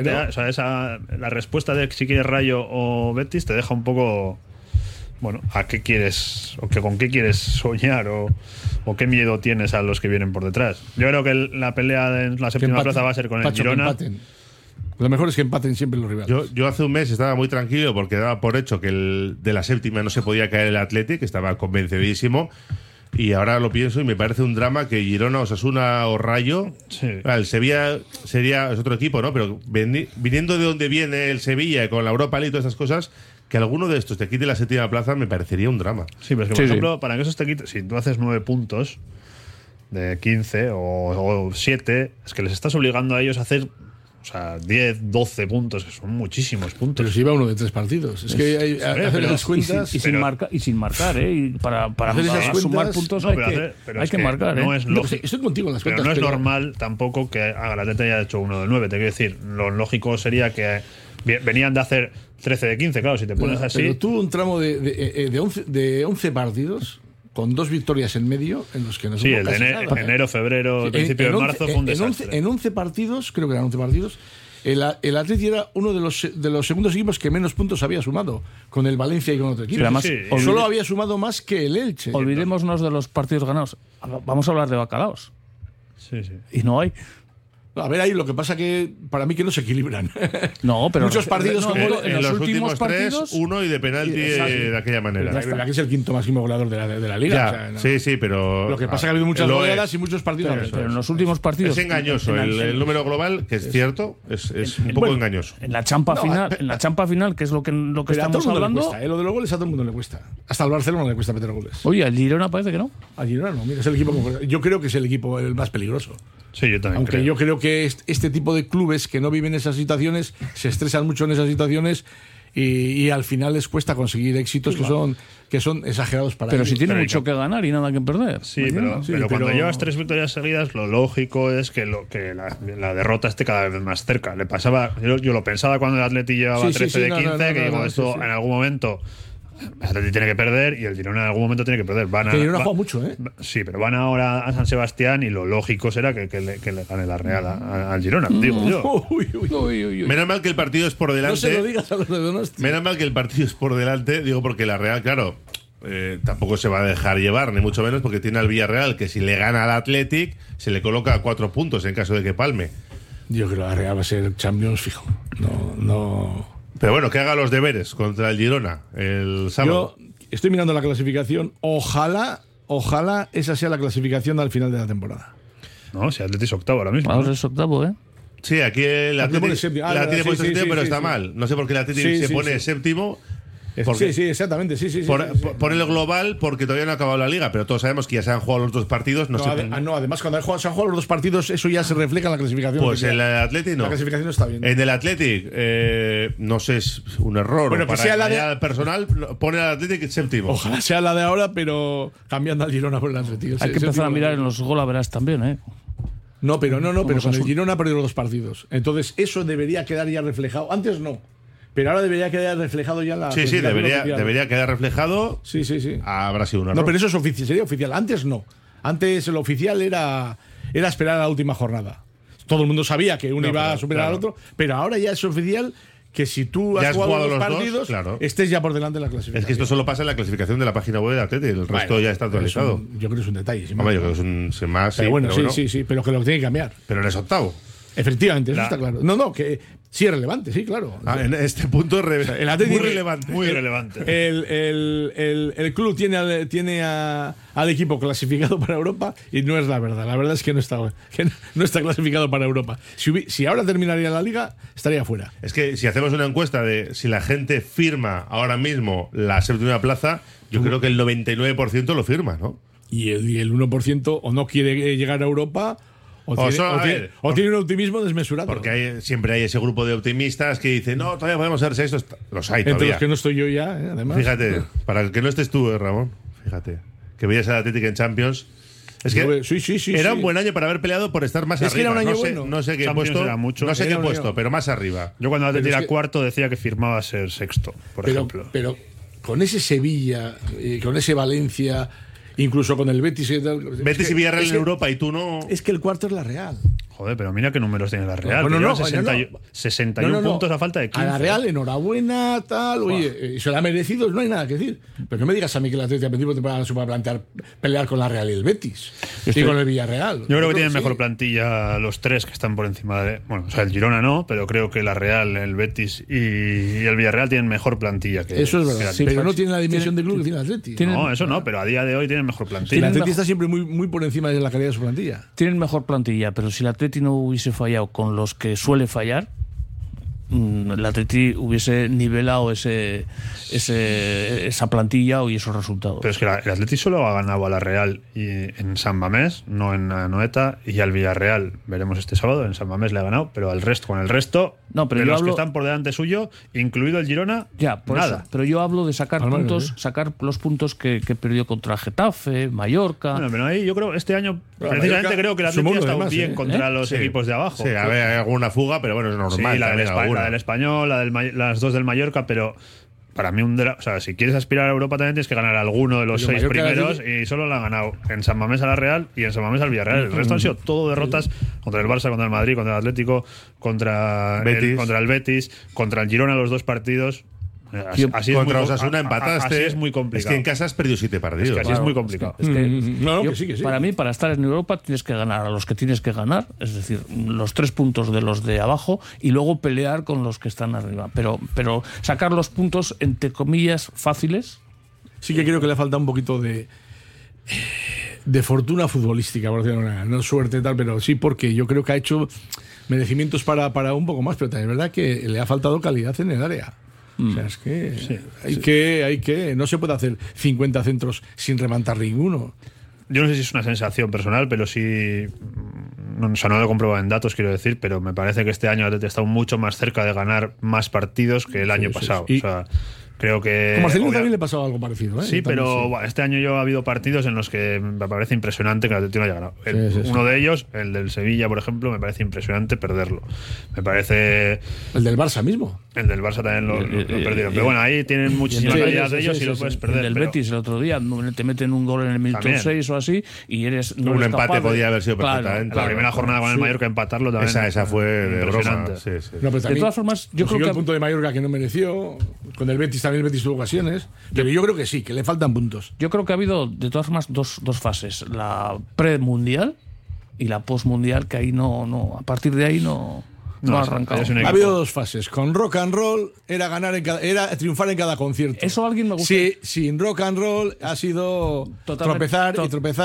la respuesta de si quieres Rayo o Betis te deja un poco... Bueno, ¿a qué quieres o con qué quieres soñar o qué miedo tienes a los que vienen por detrás? Yo creo que la pelea en la séptima plaza va a ser con el Girona. Lo mejor es que empaten siempre los rivales. Yo hace un mes estaba muy tranquilo porque daba por hecho que de la séptima no se podía caer el Athletic, que estaba convencidísimo. Y ahora lo pienso y me parece un drama que Girona, Osasuna o Rayo. Sí. El Sevilla es otro equipo, ¿no? Pero viniendo de donde viene el Sevilla con la Europa League y todas esas cosas, que alguno de estos te quite la séptima plaza me parecería un drama. Sí, pero es que, por ejemplo, para que eso te quite, si tú haces 9 puntos de 15 o 7, es que les estás obligando a ellos a hacer 10, 12 puntos, que son muchísimos puntos. Pero si va uno de 3 partidos. Es que hay hacer esas cuentas. Y sin marcar, ¿eh? Y para hacer esas cuentas, sumar puntos hay que marcar, no ¿eh? Es lógico. Estoy contigo en las cuentas. Pero no es normal tampoco que el Atleti haya hecho 1 de 9. Te quiero decir, lo lógico sería que venían de hacer 13 de 15, claro, si te pones así. Pero tuvo un tramo de 11 partidos con 2 victorias en medio en los que no se el de enero, febrero, principio de marzo fue un desastre. En 11 partidos, creo que eran 11 partidos, el Atleti era uno de los segundos equipos que menos puntos había sumado, con el Valencia y con otro equipo. Además, solo había sumado más que el Elche. Olvidémonos de los partidos ganados. Vamos a hablar de bacalaos. Sí. Y no hay. A ver, ahí lo que pasa que para mí que no se equilibran. No, pero muchos partidos como en los últimos partidos, 3, 1 y de penalti de aquella manera. Es verdad que es el quinto máximo goleador de la liga. Sí, pero lo que pasa es que ha habido muchas goleadas y muchos partidos. Pero en los últimos partidos es engañoso el número global, que es cierto, es un poco engañoso. En la champa final, que es lo que estamos hablando. Lo de los goles a todo el mundo le cuesta. Hasta al Barcelona le cuesta meter goles. Oye, al Girona parece que no. Al Girona no, mira, es el equipo. Yo creo que es el equipo el más peligroso. Sí, yo también. Aunque yo creo que este tipo de clubes que no viven esas situaciones se estresan mucho en esas situaciones y al final les cuesta conseguir éxitos que son exagerados para ellos. Pero si tiene mucho que ganar y nada que perder. Sí, pero cuando llevas 3 victorias seguidas, lo lógico es que la derrota esté cada vez más cerca. Le pasaba, yo lo pensaba cuando el Atleti llevaba 13 de 15, que digo, esto en algún momento El Atleti tiene que perder y el Girona en algún momento tiene que perder. El Girona juega mucho, ¿eh? Sí, pero van ahora a San Sebastián y lo lógico será que le gane la Real al Girona, digo yo. Menos mal que el partido es por delante. No se lo digas a los de Donosti. Menos mal que el partido es por delante, digo, porque la Real, claro, tampoco se va a dejar llevar, ni mucho menos, porque tiene al Villarreal, que si le gana al Athletic, se le coloca a 4 puntos en caso de que palme. Yo creo que la Real va a ser Champions fijo. No. Pero bueno, que haga los deberes contra el Girona el sábado. Yo estoy mirando la clasificación. Ojalá esa sea la clasificación al final de la temporada. No, si Atleti es octavo ahora mismo. Ahora es octavo, ¿eh? Sí, aquí el Atleti tiene puesto séptimo, pero está sí. mal. No sé por qué el Atleti se pone séptimo. Sí, exactamente. Por el global, porque todavía no ha acabado la liga, pero todos sabemos que ya se han jugado los 2 partidos. Además, cuando se han jugado los 2 partidos, eso ya se refleja en la clasificación. Pues en el Atleti no. La clasificación está bien. En el Athletic, no sé, es un error. Bueno, para que sea la de personal, pone al Athletic séptimo. Ojalá sea la de ahora, pero cambiando al Girona por el Atleti. Hay que empezar a mirar en los golaveras también, ¿eh? No, pero con el Girona ha perdido los 2 partidos. Entonces, eso debería quedar ya reflejado. Antes no. Pero ahora debería quedar reflejado ya en la. Sí, debería quedar reflejado. Sí. Habrá sido un error. No, pero eso es oficial, sería oficial. Antes no. Antes lo oficial era esperar a la última jornada. Todo el mundo sabía que uno iba a superar al otro, pero ahora ya es oficial que si tú has jugado los partidos, estés ya por delante de la clasificación. Es que esto solo pasa en la clasificación de la página web de Atleti, el resto ya está actualizado. Yo creo que es un detalle. Hombre, yo creo que es un más. Pero bueno, sí, pero que lo tiene que cambiar. Pero eres octavo. Efectivamente, eso está claro. No, que sí es relevante, sí, claro. En este punto es muy relevante. Muy relevante. El club tiene al equipo clasificado para Europa y no es la verdad. La verdad es que no está clasificado para Europa. Si ahora terminaría la liga, estaría fuera. Es que si hacemos una encuesta de si la gente firma ahora mismo la séptima plaza, yo creo que el 99% lo firma, ¿no? Y el 1% o no quiere llegar a Europa o tiene un optimismo desmesurado. Porque siempre hay ese grupo de optimistas que dicen, no, todavía podemos ser sextos. Los hay todavía. Entre los que no estoy yo ya, además. Fíjate, para el que no estés tú, Ramón, fíjate, que veías al Atlético en Champions. Es que era un buen año para haber peleado por estar más arriba. Que era un año bueno. No sé qué puesto, pero más arriba. Yo cuando Atlético era cuarto decía que firmaba ser sexto, por ejemplo. Pero con ese Sevilla, con ese Valencia, incluso con el Betis y Villarreal en Europa y tú no. Es que el cuarto es la Real. Joder, pero mira qué números tiene la Real. 61 puntos a falta de 15. A la Real, enhorabuena, tal. Oye, se lo ha merecido, no hay nada que decir. Pero no me digas a mí que la Atlético de Madrid se va a plantear pelear con la Real y el Betis. Y con el Villarreal. Yo creo que tienen mejor plantilla los 3 que están por encima de. Bueno, o sea, el Girona no, pero creo que la Real, el Betis y el Villarreal tienen mejor plantilla que. Eso es verdad. Pero no tiene la dimensión de club que tiene el Atlético. No, eso no, pero a día de hoy tienen mejor plantilla. El Atlético está siempre muy por encima de la calidad de su plantilla. Tienen mejor plantilla, pero si el Atlético no hubiese fallado con los que suele fallar, el Atleti hubiese nivelado esa plantilla y esos resultados. Pero es que el Atleti solo ha ganado a la Real en San Mamés, no en Anoeta, y al Villarreal veremos este sábado. En San Mamés le ha ganado, pero con el resto de los que están por delante suyo, incluido el Girona, nada. Eso. Pero yo hablo de sacar los puntos que perdió contra Getafe, Mallorca. Bueno, pero ahí yo creo este año precisamente creo que el Atleti ha estado bien contra los equipos de abajo. Sí, hay alguna fuga, pero bueno, es normal. Sí, la del Español, las 2 del Mallorca, pero para mí si quieres aspirar a Europa también tienes que ganar alguno de los 6 primeros, y solo lo han ganado en San Mamés a la Real y en San Mamés al Villarreal. El resto han sido todo derrotas contra el Barça, contra el Madrid, contra el Atlético, contra el Betis, contra el Girona los 2 partidos. Así contra Osasuna empataste. Así es muy complicado. Es que en casa has perdido 7 partidos. Es que así es muy complicado. Para mí, para estar en Europa tienes que ganar a los que tienes que ganar, es decir, los 3 puntos de los de abajo y luego pelear con los que están arriba. Pero sacar los puntos, entre comillas, fáciles. Sí que creo que le falta un poquito de fortuna futbolística, por decirlo de alguna manera. No suerte tal, pero sí, porque yo creo que ha hecho merecimientos para un poco más, pero también es verdad que le ha faltado calidad en el área. O sea, es que hay que no se puede hacer 50 centros sin remontar ninguno. Yo no sé si es una sensación personal, pero sí, no lo he comprobado en datos, quiero decir, pero me parece que este año Atleti está mucho más cerca de ganar más partidos que el año pasado. Y, o sea, Creo que... Como a Marcelino también le pasaba algo parecido, ¿eh? Sí, pero bueno, este año ha habido partidos en los que me parece impresionante que el Atlético no haya ganado. Uno de ellos, el del Sevilla, por ejemplo, me parece impresionante perderlo. Me parece... El del Barça mismo. El del Barça también lo perdieron. Pero bueno, ahí tienen muchísima calidad de ellos y lo puedes perder. El del Betis el otro día te meten un gol en el minuto 6 o así y eres... un empate podía haber sido perfectamente. La primera jornada con el Mallorca empatarlo también. Esa fue de broma. No, pero también, de todas formas, yo creo que el punto de Mallorca que no mereció. Con el Betis también el Betis tuvo ocasiones. Pero yo creo que sí, que le faltan puntos. Yo creo que ha habido, de todas formas, dos fases. La pre-mundial y la post-mundial, que ahí no a partir de ahí no ha arrancado. Ha habido dos fases. Con rock and roll era triunfar en cada concierto. Eso alguien me gusta. Sí, sin rock and roll ha sido tropezar.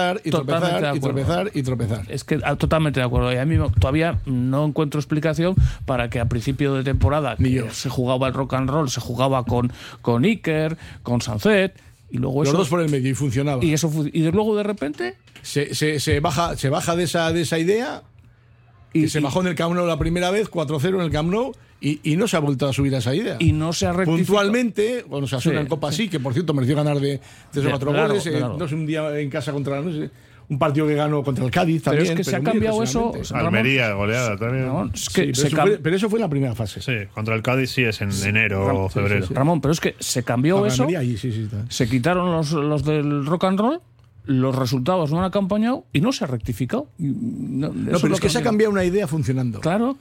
Es que totalmente de acuerdo. Y a mí todavía no encuentro explicación para que a principio de temporada se jugaba el rock and roll, se jugaba con Iker, con Sancet, y luego los dos por el medio y funcionaba. Y luego de repente se baja de esa idea. Y se bajó en el Camp Nou la primera vez, 4-0 en el Camp Nou, y no se ha vuelto a subir a esa idea. Y no se ha rectificado. Puntualmente, cuando se asuna en Copa sí, que por cierto mereció ganar de 3 o 4 goles. No sé, un día en casa contra, no sé, un partido que ganó contra el Cádiz también. Pero es que se ha cambiado eso. Almería, goleada también. Ramón, pero eso fue en la primera fase. Sí, contra el Cádiz sí es en enero o febrero. Ramón, pero es que se cambió eso. Se quitaron los del rock and roll. Los resultados no han acompañado y no se ha rectificado. Pero es que se ha cambiado una idea funcionando. Claro.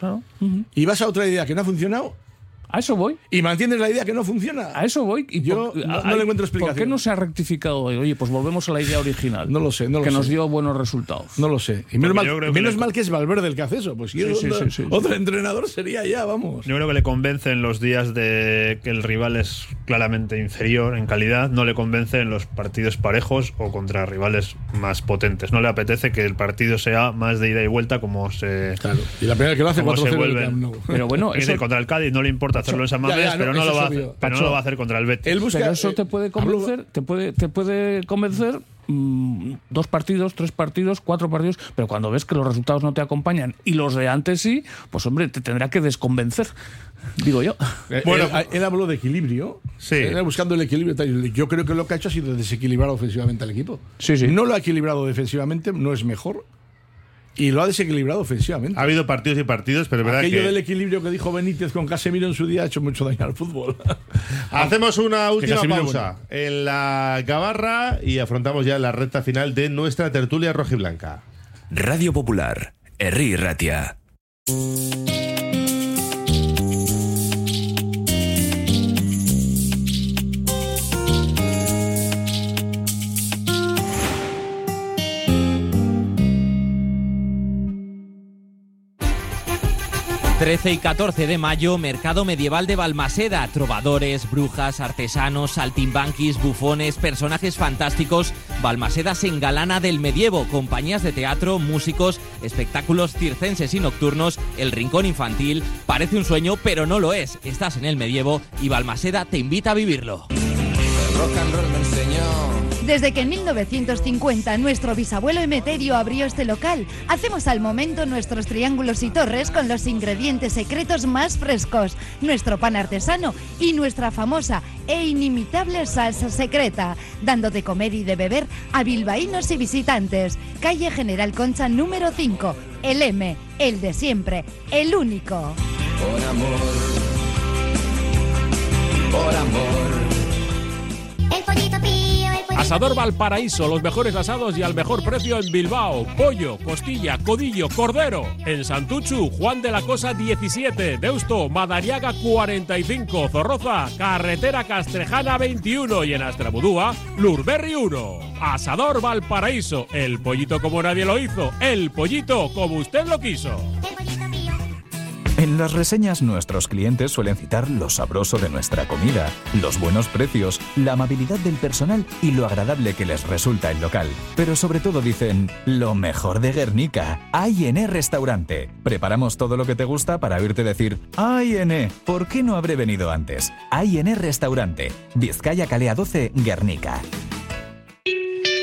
Y vas a otra idea que no ha funcionado. A eso voy. Y mantienes la idea que no funciona. A eso voy. Y yo no le encuentro explicación. ¿Por qué no se ha rectificado hoy? Oye, pues volvemos a la idea original. No lo sé. Que nos dio buenos resultados. No lo sé. Y menos mal que es Valverde el que hace eso. Pues si otro entrenador sería ya, vamos. Yo creo que le convence en los días de que el rival es claramente inferior en calidad. No le convence en los partidos parejos o contra rivales más potentes. No le apetece que el partido sea más de ida y vuelta como se... Claro. Y la primera que lo hace 4-0 Pero bueno, contra el Cádiz no le importa hacerlo en San Mamés, pero no lo va a hacer contra el Betis. Pero eso te puede convencer, te puede convencer 2 partidos, 3 partidos, 4 partidos, pero cuando ves que los resultados no te acompañan y los de antes sí, pues hombre, te tendrá que desconvencer, digo yo. Bueno, él habló de equilibrio, buscando el equilibrio. Yo creo que lo que ha hecho ha sido desequilibrar ofensivamente al equipo. No lo ha equilibrado defensivamente, no es mejor. Y lo ha desequilibrado ofensivamente. Ha habido partidos y partidos, pero es verdad que... Aquello del equilibrio que dijo Benítez con Casemiro en su día ha hecho mucho daño al fútbol. Hacemos una última pausa en la Gabarra y afrontamos ya la recta final de nuestra tertulia rojiblanca. Radio Popular, Herri Ratia. 13 y 14 de mayo, Mercado Medieval de Balmaseda. Trovadores, brujas, artesanos, saltimbanquis, bufones, personajes fantásticos. Balmaseda se engalana del medievo. Compañías de teatro, músicos, espectáculos circenses y nocturnos. El rincón infantil. Parece un sueño, pero no lo es. Estás en el medievo y Balmaseda te invita a vivirlo. El rock and roll me enseñó. Desde que en 1950 nuestro bisabuelo Emeterio abrió este local, hacemos al momento nuestros triángulos y torres con los ingredientes secretos más frescos, nuestro pan artesano y nuestra famosa e inimitable salsa secreta, dando de comer y de beber a bilbaínos y visitantes. Calle General Concha número 5, el M, el de siempre, el único. Por amor, por amor. El pollito pío, el pollito Asador Valparaíso, los mejores asados y al mejor precio en Bilbao. Pollo, costilla, codillo, cordero. En Santuchu, Juan de la Cosa 17. Deusto, Madariaga 45. Zorroza, Carretera Castrejana 21. Y en Astrabudúa, Lurberri 1. Asador Valparaíso, el pollito como nadie lo hizo. El pollito como usted lo quiso. En las reseñas nuestros clientes suelen citar lo sabroso de nuestra comida, los buenos precios, la amabilidad del personal y lo agradable que les resulta el local. Pero sobre todo dicen, lo mejor de Guernica, A&E Restaurante. Preparamos todo lo que te gusta para oírte decir, A&E, ¿por qué no habré venido antes? A&E Restaurante, Vizcaya Calea 12, Guernica.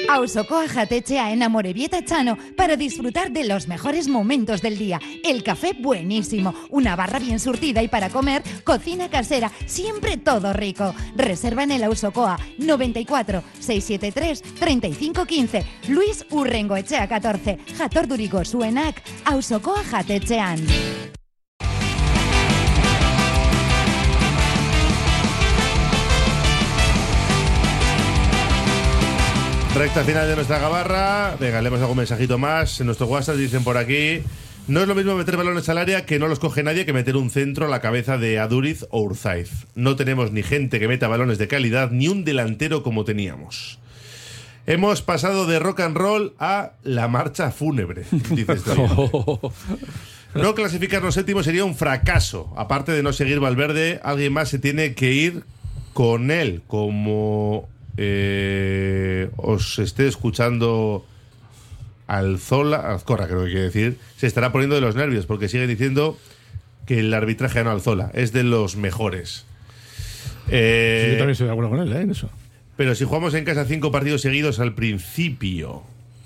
Ausocoa Jatetxea en Amorebieta Chano para disfrutar de los mejores momentos del día. El café buenísimo, una barra bien surtida y para comer, cocina casera, siempre todo rico. Reserva en el Ausocoa 94 673 3515. Luis Urrengoetxea 14, Jator Durigo Suenac, Ausocoa Jatetxean. Recta final de nuestra gabarra. Venga, leemos algún mensajito más. En nuestro WhatsApp dicen por aquí: no es lo mismo meter balones al área, que no los coge nadie, que meter un centro a la cabeza de Aduriz o Urzaiz. No tenemos ni gente que meta balones de calidad, ni un delantero como teníamos. Hemos pasado de rock and roll a la marcha fúnebre, dice este oyente. No clasificarnos séptimo sería un fracaso. Aparte de no seguir Valverde, alguien más se tiene que ir con él, como os esté escuchando Azcorra, creo que quiere decir, se estará poniendo de los nervios porque sigue diciendo que el arbitraje ganó Alzola, es de los mejores. Sí, yo también estoy de acuerdo con él, en eso. Pero si jugamos en casa 5 partidos seguidos al principio.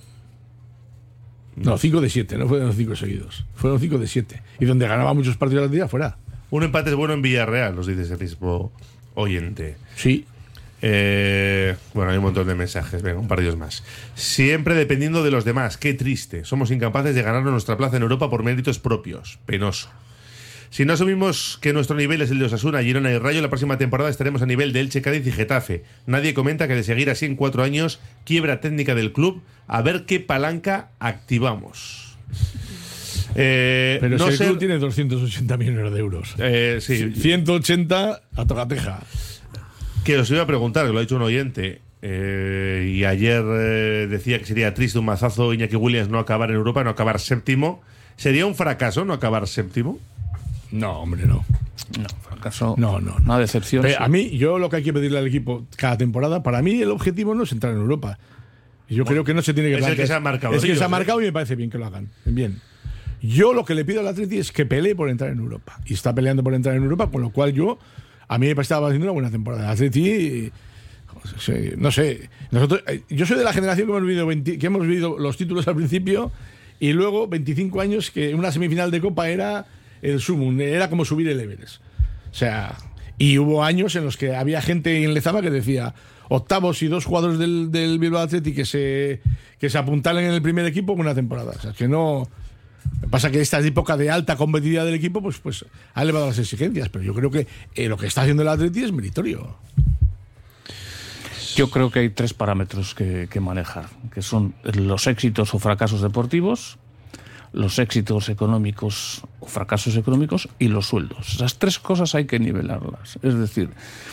No, 5 de 7, no fueron 5 seguidos. Fueron 5 de 7. Y donde ganaba muchos partidos al día, fuera. Un empate es bueno en Villarreal, nos dice ese mismo oyente. Sí. Bueno, hay un montón de mensajes. Venga, un par de ellos más. Siempre dependiendo de los demás. Qué triste. Somos incapaces de ganarnos nuestra plaza en Europa por méritos propios. Penoso. Si no asumimos que nuestro nivel es el de Osasuna, Girona y Rayo, la próxima temporada estaremos a nivel de Elche, Cádiz y Getafe. Nadie comenta que de seguir así en 4 años, quiebra técnica del club. A ver qué palanca activamos. Pero no si el club tiene 280 millones de euros. Sí. 180 a tocateja. Que os iba a preguntar, que lo ha dicho un oyente, y ayer decía que sería triste un mazazo Iñaki Williams no acabar en Europa, no acabar séptimo. ¿Sería un fracaso no acabar séptimo? No, hombre, no. No, fracaso. No. Una decepción. Pero sí. a mí, yo lo que hay que pedirle al equipo cada temporada, para mí el objetivo no es entrar en Europa. Yo creo que no se tiene que plantear. Es el que se ha marcado. Es el que se ha marcado y me parece bien que lo hagan. Bien. Yo lo que le pido al Atleti es que pelee por entrar en Europa. Y está peleando por entrar en Europa, con lo cual a mí me estaba haciendo una buena temporada. El Atleti, no sé. Yo soy de la generación que hemos vivido los títulos al principio y luego 25 años que una semifinal de Copa era el sumum, era como subir el Everest. O sea, y hubo años en los que había gente en Lezama que decía octavos y 2 jugadores del Bilbao Athletic que se apuntaran en el primer equipo con una temporada. O sea, que no. Pasa que esta época de alta competitividad del equipo pues ha elevado las exigencias, pero yo creo que lo que está haciendo el Atleti es meritorio. Yo creo que hay 3 parámetros que manejar, que son los éxitos o fracasos deportivos, los éxitos económicos o fracasos económicos y los sueldos. Esas 3 cosas hay que nivelarlas. Es decir,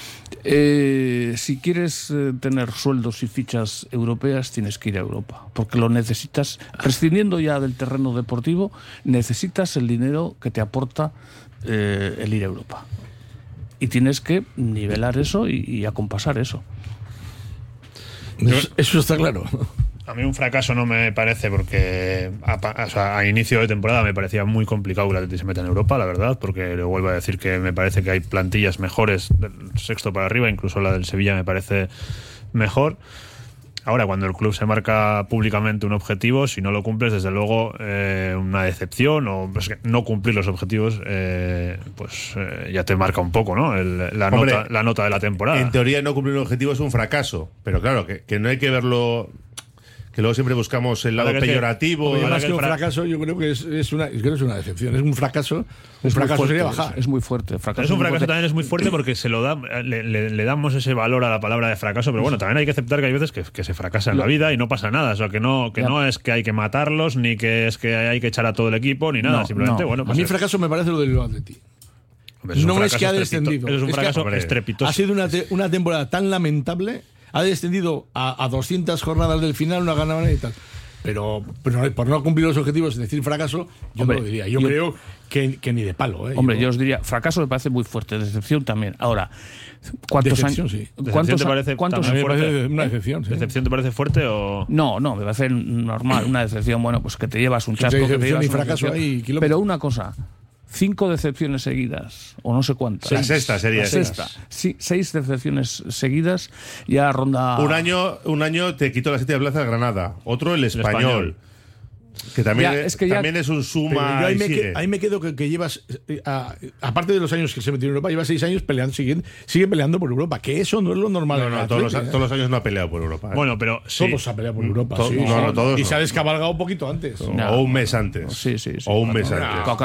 si quieres tener sueldos y fichas europeas, tienes que ir a Europa, porque lo necesitas. Prescindiendo ya del terreno deportivo, necesitas el dinero que te aporta el ir a Europa. Y tienes que nivelar eso y acompasar eso. Eso está claro. A mí un fracaso no me parece, porque a inicio de temporada me parecía muy complicado que el Atleti se meta en Europa, la verdad, porque le vuelvo a decir que me parece que hay plantillas mejores del sexto para arriba, incluso la del Sevilla me parece mejor. Ahora, cuando el club se marca públicamente un objetivo, si no lo cumples, desde luego una decepción, o pues, no cumplir los objetivos, ya te marca un poco, ¿no? La nota de la temporada. En teoría, no cumplir un objetivo es un fracaso, pero claro, que no hay que verlo. Que luego siempre buscamos el lado peyorativo. Más que un fracaso, yo creo que es una decepción. Es un fracaso. Un fracaso sería bajar. Es muy fuerte. Es un fracaso también es muy fuerte porque le damos ese valor a la palabra de fracaso, pero bueno, también hay que aceptar que hay veces que se fracasa en la vida y no pasa nada. O sea, que no es que hay que matarlos, ni que es que hay que echar a todo el equipo, ni nada. Simplemente, bueno. Pues a mí el fracaso me parece lo del Atleti. No es que ha descendido. Es un fracaso estrepitoso. Ha sido una temporada tan lamentable. Ha descendido a 200 jornadas del final, no ha ganado nada y tal. Pero por no cumplir los objetivos, es decir, fracaso, yo no lo diría. Yo creo que ni de palo. Hombre, yo os diría, fracaso me parece muy fuerte, decepción también. Ahora, ¿cuántos años? Sí. ¿Decepción te parece fuerte? Una decepción, sí. ¿Decepción te parece fuerte o...? No, me parece normal. Una decepción, bueno, pues que te llevas un chasco. Decepción y fracaso ahí, pero una cosa, 5 decepciones seguidas, o no sé cuántas. La sexta sería. La sexta. Sí, 6 decepciones seguidas, ya ronda... Un año te quitó la 7 plaza el Granada, otro el Español. Que también, también es un suma. Yo ahí me quedo que llevas, aparte de los años que se metió en Europa, llevas 6 años peleando, sigue peleando por Europa, que eso no es lo normal. No, todos los años no ha peleado por Europa. Bueno, pero sí. Todos ha peleado por Europa. Todos y se ha descabalgado un poquito antes. O un mes antes. Sí. O un mes antes.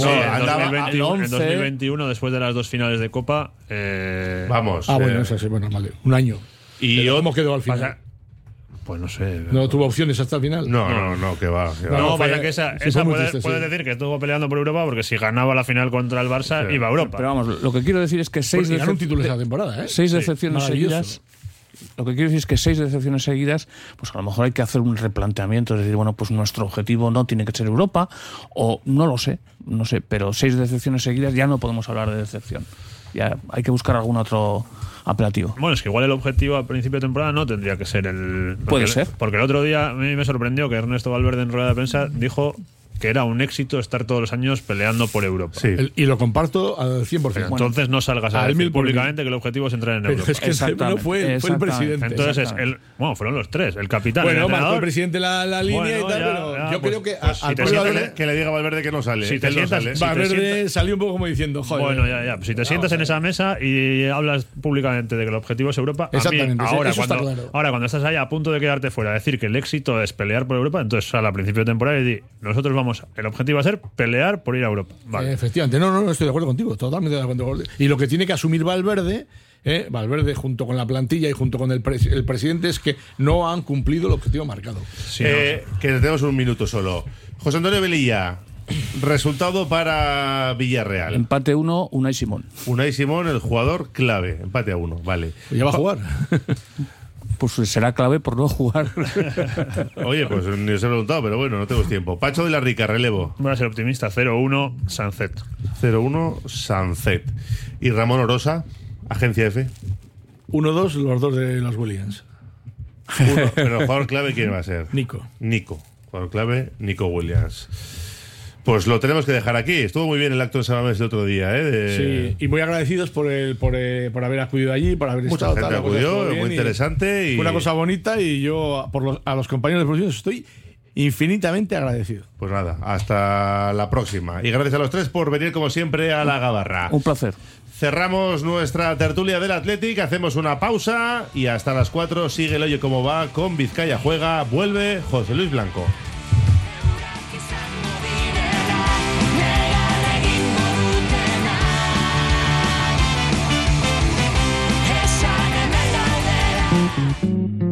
En 2021, después de las 2 finales de Copa. Vamos. Bueno, eso sí, bueno, vale. Un año. ¿Y cómo quedó al final? Pues no sé. ¿No tuvo opciones hasta el final? No, que va. No, pasa que esa puedes decir que estuvo peleando por Europa, porque si ganaba la final contra el Barça, iba a Europa. Pero vamos, lo que quiero decir es que 6 títulos esa temporada, 6 decepciones seguidas. Lo que quiero decir es que 6 decepciones seguidas, pues a lo mejor hay que hacer un replanteamiento, es decir, bueno, pues nuestro objetivo no tiene que ser Europa, o no lo sé, pero 6 decepciones seguidas ya no podemos hablar de decepción. Ya hay que buscar algún otro apelativo. Bueno, es que igual el objetivo a principio de temporada no tendría que ser el... Puede ser. Porque el otro día a mí me sorprendió que Ernesto Valverde en rueda de prensa dijo que era un éxito estar todos los años peleando por Europa. Sí. Y lo comparto al 100%. Pero entonces no salgas a decir públicamente que el objetivo es entrar en Europa. Pero es que no fue el presidente. Entonces fueron los 3, el capitán, el entrenador. Marcó el presidente la línea y tal, pero yo creo que le diga a Valverde que no sale. Si te sientas, Valverde salió un poco como diciendo, joder. Bueno, ya. Si te sientas en esa mesa y hablas públicamente de que el objetivo es Europa, exactamente, ahora cuando estás ahí a punto de quedarte fuera, decir que el éxito es pelear por Europa, entonces sal a principio de temporada y di, nosotros el objetivo es pelear por ir a Europa. Vale. Efectivamente, no, estoy de acuerdo contigo, totalmente de acuerdo contigo. Y lo que tiene que asumir Valverde junto con la plantilla y junto con el presidente, es que no han cumplido el objetivo marcado. Sí, que tenemos un minuto solo. José Antonio Velilla, resultado para Villarreal. Empate 1, Unai Simón. Unai Simón, el jugador clave. Empate a 1, vale. ¿Ya va a jugar? Pues será clave por no jugar. Oye, pues ni os he preguntado, pero bueno, no tengo tiempo. Pacho de la Rica, relevo. Voy a ser optimista, 0-1 Sancet. 0-1 Sancet. Y Ramón Orosa, Agencia F. 1-2 los dos de los Williams. Pero el jugador clave, ¿quién va a ser? Nico. Jugador clave, Nico Williams. Pues lo tenemos que dejar aquí. Estuvo muy bien el acto de San Mamés el otro día, Sí, y muy agradecidos por haber acudido allí, por haber estado. Mucha gente acudió, muy interesante. Fue una cosa bonita y yo a los compañeros de profesión estoy infinitamente agradecido. Pues nada, hasta la próxima. Y gracias a los 3 por venir como siempre a la Gabarra. Un placer. Cerramos nuestra tertulia del Athletic, hacemos una pausa y hasta las 4 sigue el Oye Cómo Va con Vizcaya Juega. Vuelve José Luis Blanco. Thank you.